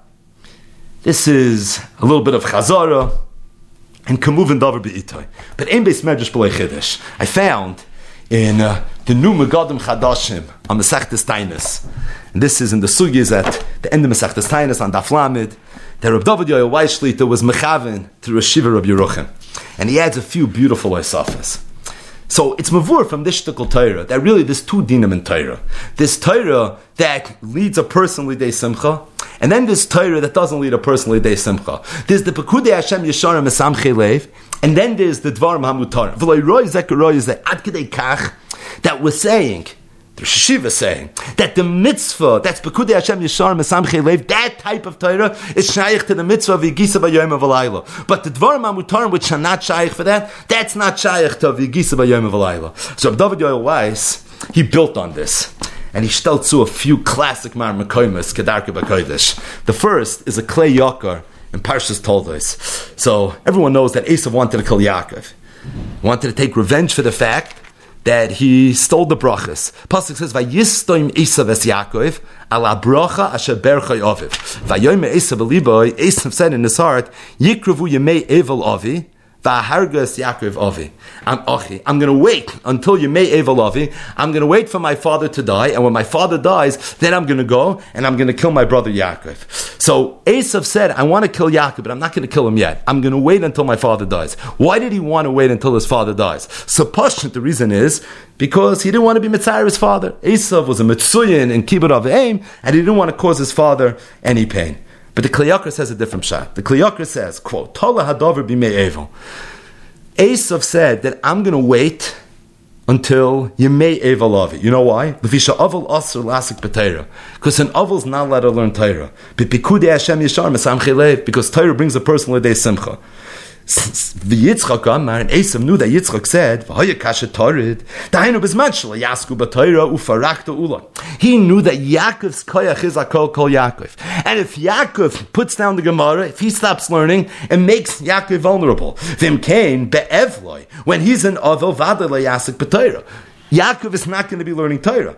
[SPEAKER 1] This is a little bit of Chazara and Kamuvin Davar Be'itay. But Ein Beis Medrash B'lei Chiddush. I found in uh, the new Megadim Chadashim on Masechtes Tainis, and this is in the Sugis at the end of Masechtes Tainis on Daf Lamed, that Reb David Yoel Weishlita was Mechaven to Rosh Shiva Reb Yeruchim. And he adds a few beautiful Isafas. So it's mavur from this shtickle Torah that really there's two dinim in Torah. This Torah that leads a person lidei simcha, and then this Torah that doesn't lead a person lidei simcha. There's the Pekudei Hashem Yisharim Mesamchei Lev, and then there's the Dvarim HaMutarim. V'loi roi zek roi zek ad kedei kach that we're saying, the Shiva is saying that the mitzvah, that's Pekudei Hashem Yishar Mesamchei Lev, that type of Torah is shaykh to the mitzvah of Yigisa B'Yom V'Layla. But the Dvarim HaMutarim, which are not shaykh for that, that's not shaykh to Yigisa B'Yom V'Layla. So David Yoel Weiss, he built on this. And he stellt to a few classic Mar Mekoimus, Kedarka B'Kodesh. The first is a clay yakar in Parshas Toldos. So everyone knows that Esav wanted to kill Yaakov. He wanted to take revenge for the fact that he stole the brachas. Pasuk says, "Vayistoim Esav es Yaakov ala bracha asher berchay aviv." Vayomer Esav eliboy. Esav said in his heart, "Yikrevu yemei evel avi." V'ahargas Yaakov Avi. I'm Achi. I'm going to wait until you may Evel Avi. I'm going to wait for my father to die, and when my father dies, then I'm going to go and I'm going to kill my brother Yaakov. So Esav said, I want to kill Yaakov, but I'm not going to kill him yet. I'm going to wait until my father dies. Why did he want to wait until his father dies? So Pashut, the reason is because he didn't want to be Mitzayir his father. Esav was a Mitzuyin in Kibbutz Avim, and he didn't want to cause his father any pain. But the Kli Yakar says a different shot. The Kli Yakar says, quote, Tola hadavar b'mei Evel. Esav said that I'm going to wait until Yemei Evel Avi. You know why? Because an Avel's not allowed to learn Torah. Because Torah brings a person l'dei simcha. The Yitzchak Amar, and Esav knew that Yitzchak said, he knew that Yaakov's koyach is akol kol Yaakov. And if Yaakov puts down the Gemara, if he stops learning, it makes Yaakov vulnerable. Vim kain be'evloi, when he's an Avel Vadalei Yasik B'Torah. Yaakov is not going to be learning Torah.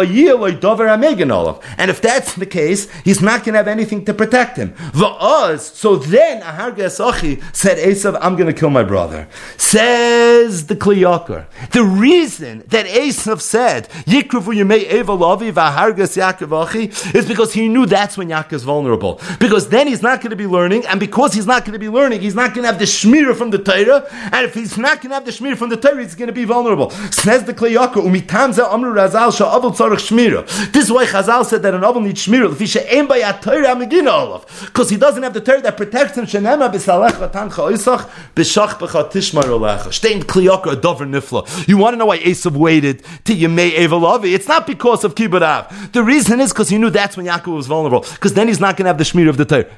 [SPEAKER 1] And if that's the case, he's not going to have anything to protect him. So then, Ahargas Achi said, Esav, I'm going to kill my brother. Says the Kli Yakar. The reason that Esav said, Yikruvu Yemei Evalavi v'Ahargas Yaakov Achi, is because he knew that's when Yaakov is vulnerable. Because then he's not going to be learning, and because he's not going to be learning, he's not going to have the Shmira from the Torah, and if he's not going to have the Shmira from the Torah, he's going to be vulnerable. Says the Kli Yakar. This is why Chazal said that an Avel needs Shmira, because he doesn't have the Torah that protects him. You want to know why Esav waited till Yemei Evalavi? It's not because of Kibbutz Av. The reason is because he knew that's when Yaakov was vulnerable, because then he's not going to have the Shmira of the Torah.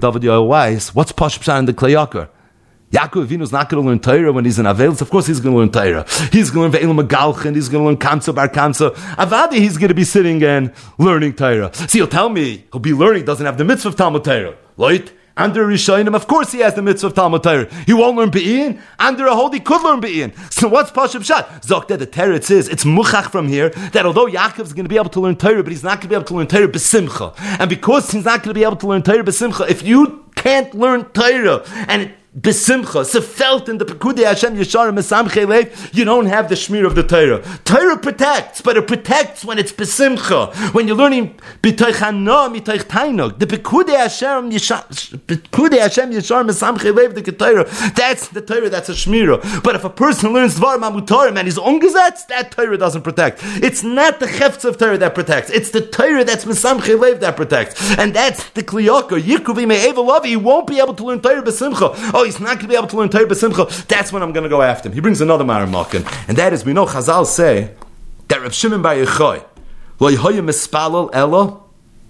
[SPEAKER 1] What's Pashut Pshat in the Kli Yakar? Yaakov Avinu is not going to learn Torah when he's in Avelis. Of course he's going to learn Torah. He's going to learn Ve'elim Magalchen. He's going to learn Kamsa Bar Kamsa. Avadi, he's going to be sitting and learning Torah. See, he'll tell me he'll be learning, doesn't have the mitzvah of Talmud Torah. Right? Under Rishonim, of course he has the mitzvah of Talmud Torah. He won't learn Be'in. Under a hold, he could learn Be'in. So what's Pashut Pshat? Zokta, the Teretz is, it's muchach from here, that although Yaakov's going to be able to learn Torah, but he's not going to be able to learn Torah b'simcha. And because he's not going to be able to learn Torah b'simcha, if you can't learn Torah, and it Besimcha, so felt in the Pekudei Hashem Yeshar Mesamchei Lev, you don't have the Shmir of the Torah. Torah protects, but it protects when it's Besimcha. When you're learning B'toich Hana, B'toich Tainug, the Pekudei Hashem Yeshar Pekudei Hashem Yeshar Mesamchei Lev, the Torah, that's the Torah, that's a Shmira. But if a person learns Dvar Mamutarim and he's ungesetzt, that Torah doesn't protect. It's not the Chefts of Torah that protects. It's the Torah that's Mesamchei Lev that protects. And that's the Kli Yakar. Yikuvi Me'evalavi, he won't be able to learn Torah Besimcha. Oh, he's not going to be able to learn Torah b'simcha. That's when I'm going to go after him. He brings another Maramakin, and that is, we know Chazal say that Rav Shimon Bar Yochai lo yehoya mispalel elo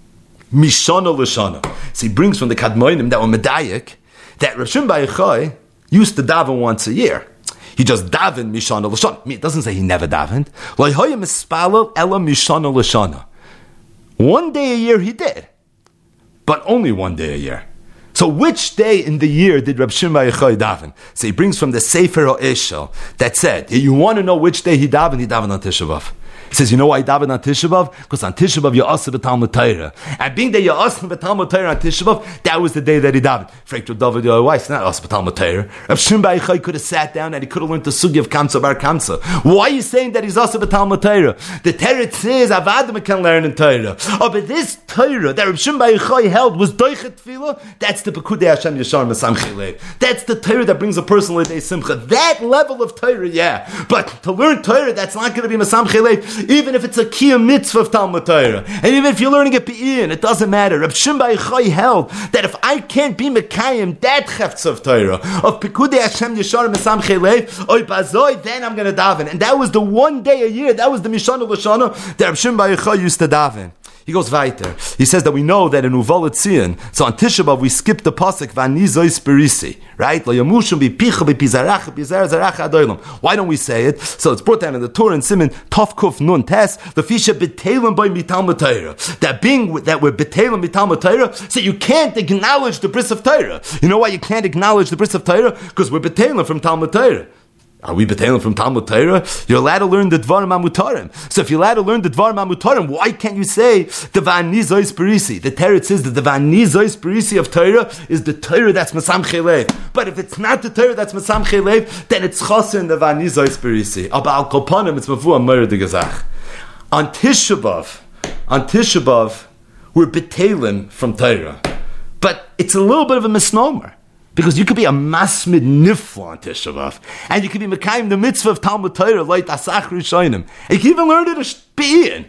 [SPEAKER 1] mishana l'shana. So he brings from the Kadmonim that were medayik that Rav Shimon Bar Yochai used to daven once a year. He just davened mishana l'shana. I mean, it doesn't say he never davened. Lo yehoya mispalel elo mishana l'shana. One day a year he did, but only one day a year. So which day in the year did Reb Shimon Bar Yochai daven? So he brings from the Sefer HaEshel that said, you want to know which day he davened? He davened on Tisha B'Av. He says, you know why he davened on Tisha B'Av? Because on Tisha B'Av, you're aseh b'Talmud Torah. And being that you're aseh b'Talmud Torah on Tisha B'Av, that was the day that he davened. Frank Reb David Yochai, it's not aseh b'Talmud Torah. Reb Shimon Bar Yochai could have sat down and he could have learned the sugi of Kamsa Bar Kamsa. Why are you saying that he's aseh b'Talmud Torah? The Teretz says, Avadim can learn in Torah. Oh, but this Torah that Reb Shimon Bar Yochai held was Doichet Tefillah. That's the Pekudei Hashem Yeshar Mesamchei Lev. That's the Torah that brings a person l'dei simcha. That level of Torah, yeah. But to learn Torah, that's not going to be Mesamchei Lev, even if it's a Kiyam mitzvah of Talmud Torah. And even if you're learning it Be'in, it doesn't matter. Reb Shimon Bar Yochai held that if I can't be Mekayim, that Chefts of Torah, of Pekudei Hashem Yeshar Mesamchei Lev, oy bazoi, then I'm going to daven. And that was the one day a year, that was the Mishana L'Shana that Reb Shimon Bar Yochai used to daven. He goes weiter. He says that we know that in Uval Etzion, so on Tisha B'Av we skip the pasuk Vani Zois Perisi, right? Lo Yamushum Bipicha Bipizarach Bipizar Zarach Adoilam. Why don't we say it? So it's brought down in the Torah and Siman Tov Kuf Nun Tes the Fisha B'Telim by Mitalmud Torah. That being that we're B'Telim Mitalmud Torah, so you can't acknowledge the bris of Torah. You know why you can't acknowledge the bris of Torah? Because we're B'Telim from Talmud Torah. Are we b'teilim from Talmud Torah? You're allowed to learn the Dvarim HaMutarim. So if you're allowed to learn the Dvarim HaMutarim, why can't you say the Vani Zois Perisi? The Teretz says that the Vani Zois Perisi of Torah is the Torah that's Mesamchei Lev. But if it's not the Torah that's Mesamchei Lev, then it's Chasser in the Vani Zois Perisi. Aber al Kopanim, it's Mavu Amor de Gezach. On Tisha B'Av, on Tisha B'Av, we're b'teilim from Torah. But it's a little bit of a misnomer. Because you could be a masmid nifla on Tisha B'Av, and you could be mekayim the mitzvah of Talmud Torah, like Asach Rishonim. And you can even learn it a bein.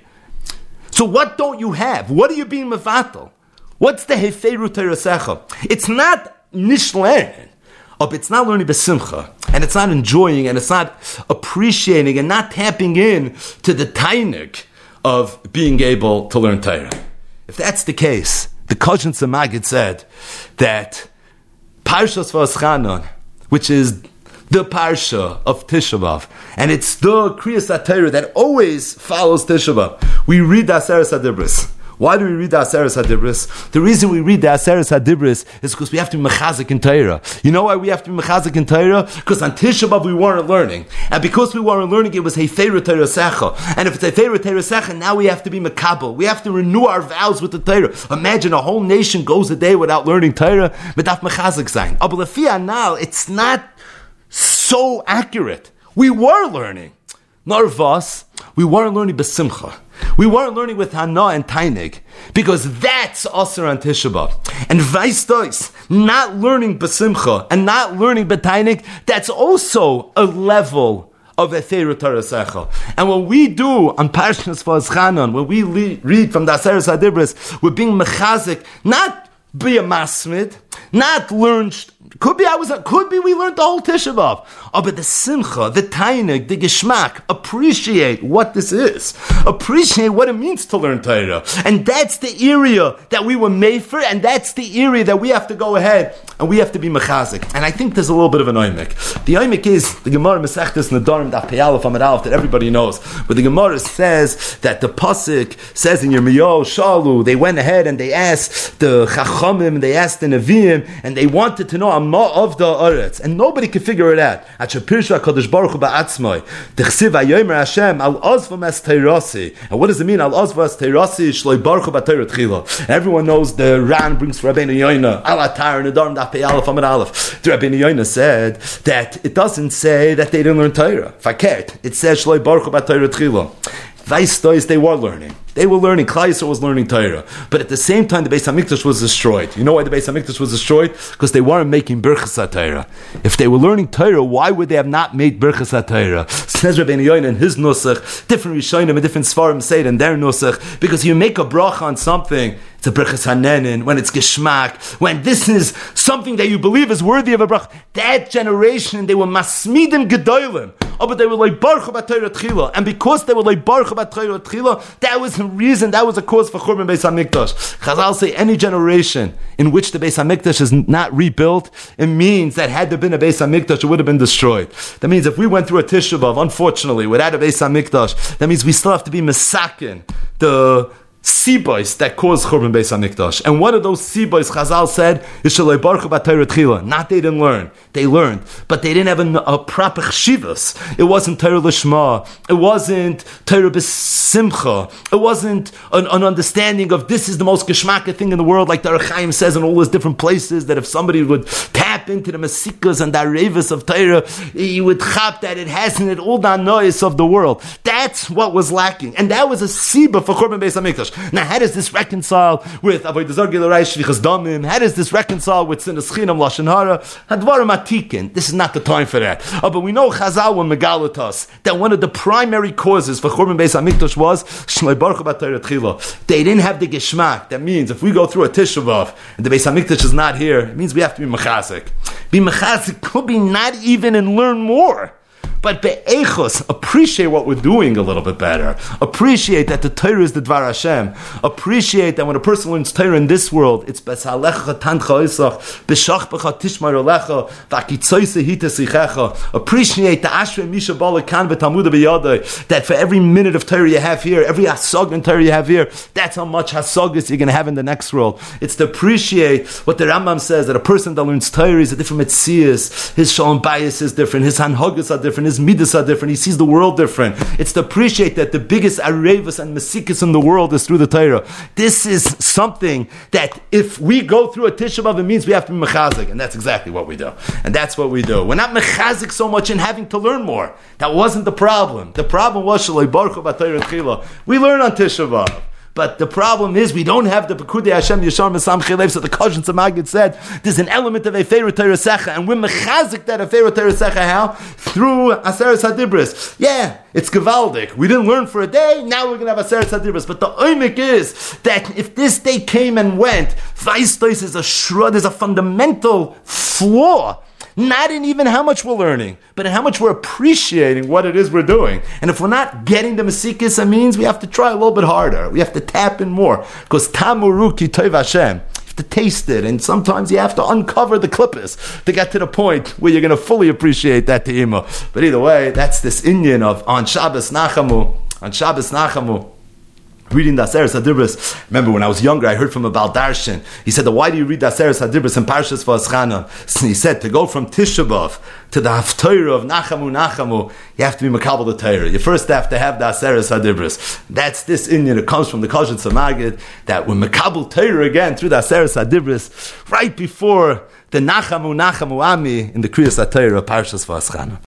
[SPEAKER 1] So what don't you have? What are you being mevatel? What's the heferu Torah secha? It's not nishlein, or it's not learning besimcha, and it's not enjoying, and it's not appreciating, and not tapping in to the tainik of being able to learn Torah. If that's the case, the Koshin Samagid said that Parshas V'Aschanon which is the Parsha of Tisha B'Av. And it's the Kriyas HaTorah that always follows Tisha B'Av. We read the Aseres HaDibros. Why do we read the Aseres HaDibros? The reason we read the Aseres HaDibros is because we have to be mechazik in Torah. You know why we have to be mechazik in Torah? Because on Tisha B'Av we weren't learning. And because we weren't learning, it was Heiferet Torah Secha. And if it's Heiferet Torah Secha, now we have to be mekabel. We have to renew our vows with the Torah. Imagine a whole nation goes a day without learning Torah. Medaf mechazik sein. Aber lefi anal, it's not so accurate. We were learning. Narvas, we weren't learning besimcha. We weren't learning with Hana and Tainig, because that's Asr on Tisha B'Av. And vice versa, not learning besimcha and not learning betainig, that's also a level of Etheru Torah Secha. And what we do on Parshas Vazchanan, when we le- read from the Aseres HaDibros, we're being mechazik, not be a masmid, not learn. Could be I was. Could be we learned the whole Tisha B'Av. Oh, but the simcha, the tainig, the geschmack, appreciate what this is. Appreciate what it means to learn Torah, and that's the area that we were made for, and that's the area that we have to go ahead and we have to be mechazik. And I think there's a little bit of an oimik. The oimik is the Gemara Masechtas Nedarim Daf Pei Aleph Amud Aleph that everybody knows, where the Gemara says that the pasuk says in Yirmiyahu Shalu, they went ahead and they asked the Chachamim, they asked the Nevi'im, and they wanted to know Amma of the Eretz, and nobody could figure it out. At Shapirsha Kadosh Baruch Hu Ba'atzmai, the Chsiv Ayomer Hashem Al Ozvam Es Teirasi. And what does it mean? Al Ozvam Es Teirasi Shloi Baruch Hu B'Torah Tchila. Everyone knows the Ran brings for Rabbeinu Yoina Al Atar Nedarim Daf Pei Aleph Amud Aleph. The Rabbeinu Yoina said that it doesn't say that they didn't learn Torah. Fakert, it says Shloi Baruch Hu B'Torah Tchila. Vice they were learning. They were learning. Klal Yisrael was learning Torah. But at the same time, the Beis HaMikdash was destroyed. You know why the Beis HaMikdash was destroyed? Because they weren't making Birchas HaTorah. If they were learning Torah, why would they have not made Birchas HaTorah? Says Rabbeinu Yoina in his Nusach, different Rishonim and different Sfarim say it in their Nusach, because you make a bracha on something, it's a Birchas HaNenin, when it's Geschmack, when this is something that you believe is worthy of a bracha. That generation, they were Masmidim Gedolim. Oh, but they were like Baruch B'Torah Tchila, and because they were like Baruch B'Torah Tchila, that was the reason, that was a cause for Churban Beis HaMikdash. Chazal say any generation in which the Beis HaMikdash is not rebuilt, it means that had there been a Beis HaMikdash, it would have been destroyed. That means if we went through a Tisha B'Av, unfortunately, without a Beis HaMikdash, that means we still have to be mesakin the Sibos that caused Churban Beis HaMikdash. And one of those Sibos, Chazal said, is Shalei Baruch B'Torah Tchila. Not they didn't learn. They learned. But they didn't have a, a proper chshivas. It wasn't Torah Lishma. It wasn't Torah B'Simcha. It wasn't an, an understanding of this is the most geschmacka thing in the world, like the Orach Chaim says in all those different places, that if somebody would tap into the Masikas and the Arevas of Torah, he would chap that it has in it all the noise of the world. That's what was lacking. And that was a Siba for Churban Beis HaMikdash. Now, how does this reconcile with Avodah Zarah Gilurei Shvichas Damim? How does this reconcile with Sinas Chinam Lashon Hara? Hadvarim Atikin. This is not the time for that. Oh, but we know Chazal will megalit us that one of the primary causes for Churban Beis HaMikdash was Shloi Baruch B'Torah Tchila. They didn't have the geschmack. That means if we go through a Tisha B'Av and the Beis HaMikdash is not here, it means we have to be mechazik. Be mechazik could be not even and learn more. But be'echos, appreciate what we're doing a little bit better. Appreciate that the Torah is the Dvar Hashem. Appreciate that when a person learns Torah in this world, it's besalecha tancha isach, b'shachbecha tishmar olecha, v'akitzoyse hitesichecha. Appreciate the Ashrei Misha Bala Kan v'Talmuda b'yadai, that for every minute of Torah you have here, every hasog in Torah you have here, that's how much hasogas you're going to have in the next world. It's to appreciate what the Rambam says, that a person that learns Torah is a different metzias, his shalom bias is different, his hanhogas are different, his midas are different, he sees the world different. It's to appreciate that the biggest arevas and mesikas in the world is through the Torah. This is something that if we go through a Tisha B'Av, it means we have to be mechazik, and that's exactly what we do. And that's what we do. We're not mechazik so much in having to learn more. That wasn't the problem. The problem was Shalei Baruch B'Torah Tchila. We learn on Tisha B'Av. But the problem is we don't have the Pekudei Hashem Yashar Mesam Chilev. So the Koshin Samagid said there's an element of Eferu Torah Secha, and we're mechazik that Eferu Torah Secha how? Through Aseres HaDibros. Yeah, it's Gevaldik. We didn't learn for a day, now we're going to have Aseres HaDibros. But the oimik is that if this day came and went, Vaistois is a shrud, is a fundamental flaw. Not in even how much we're learning, but in how much we're appreciating what it is we're doing. And if we're not getting the Mesikas, that means we have to try a little bit harder. We have to tap in more. Because Tamuru Ki Tov Hashem. If to taste it, and sometimes you have to uncover the klippos to get to the point where you're going to fully appreciate that te'ima. But either way, that's this inyan of on Shabbos Nachamu, on Shabbos Nachamu, reading the Aseres HaDibros. Remember, when I was younger, I heard from a Baldarshan. He said, why do you read the Aseres HaDibros in Parshas Va'aschanan? So he said, to go from Tisha B'Av to the Haftorah of Nachamu Nachamu, you have to be Makabel the Torah. You first have to have the Aseres HaDibros. That's this Inyan. It comes from the Kosher Tzamagid, that when Makabel Torah again through the Aseres HaDibros, right before the Nachamu Nachamu Ami in the Kriyas HaTorah of Parshas Va'aschanan.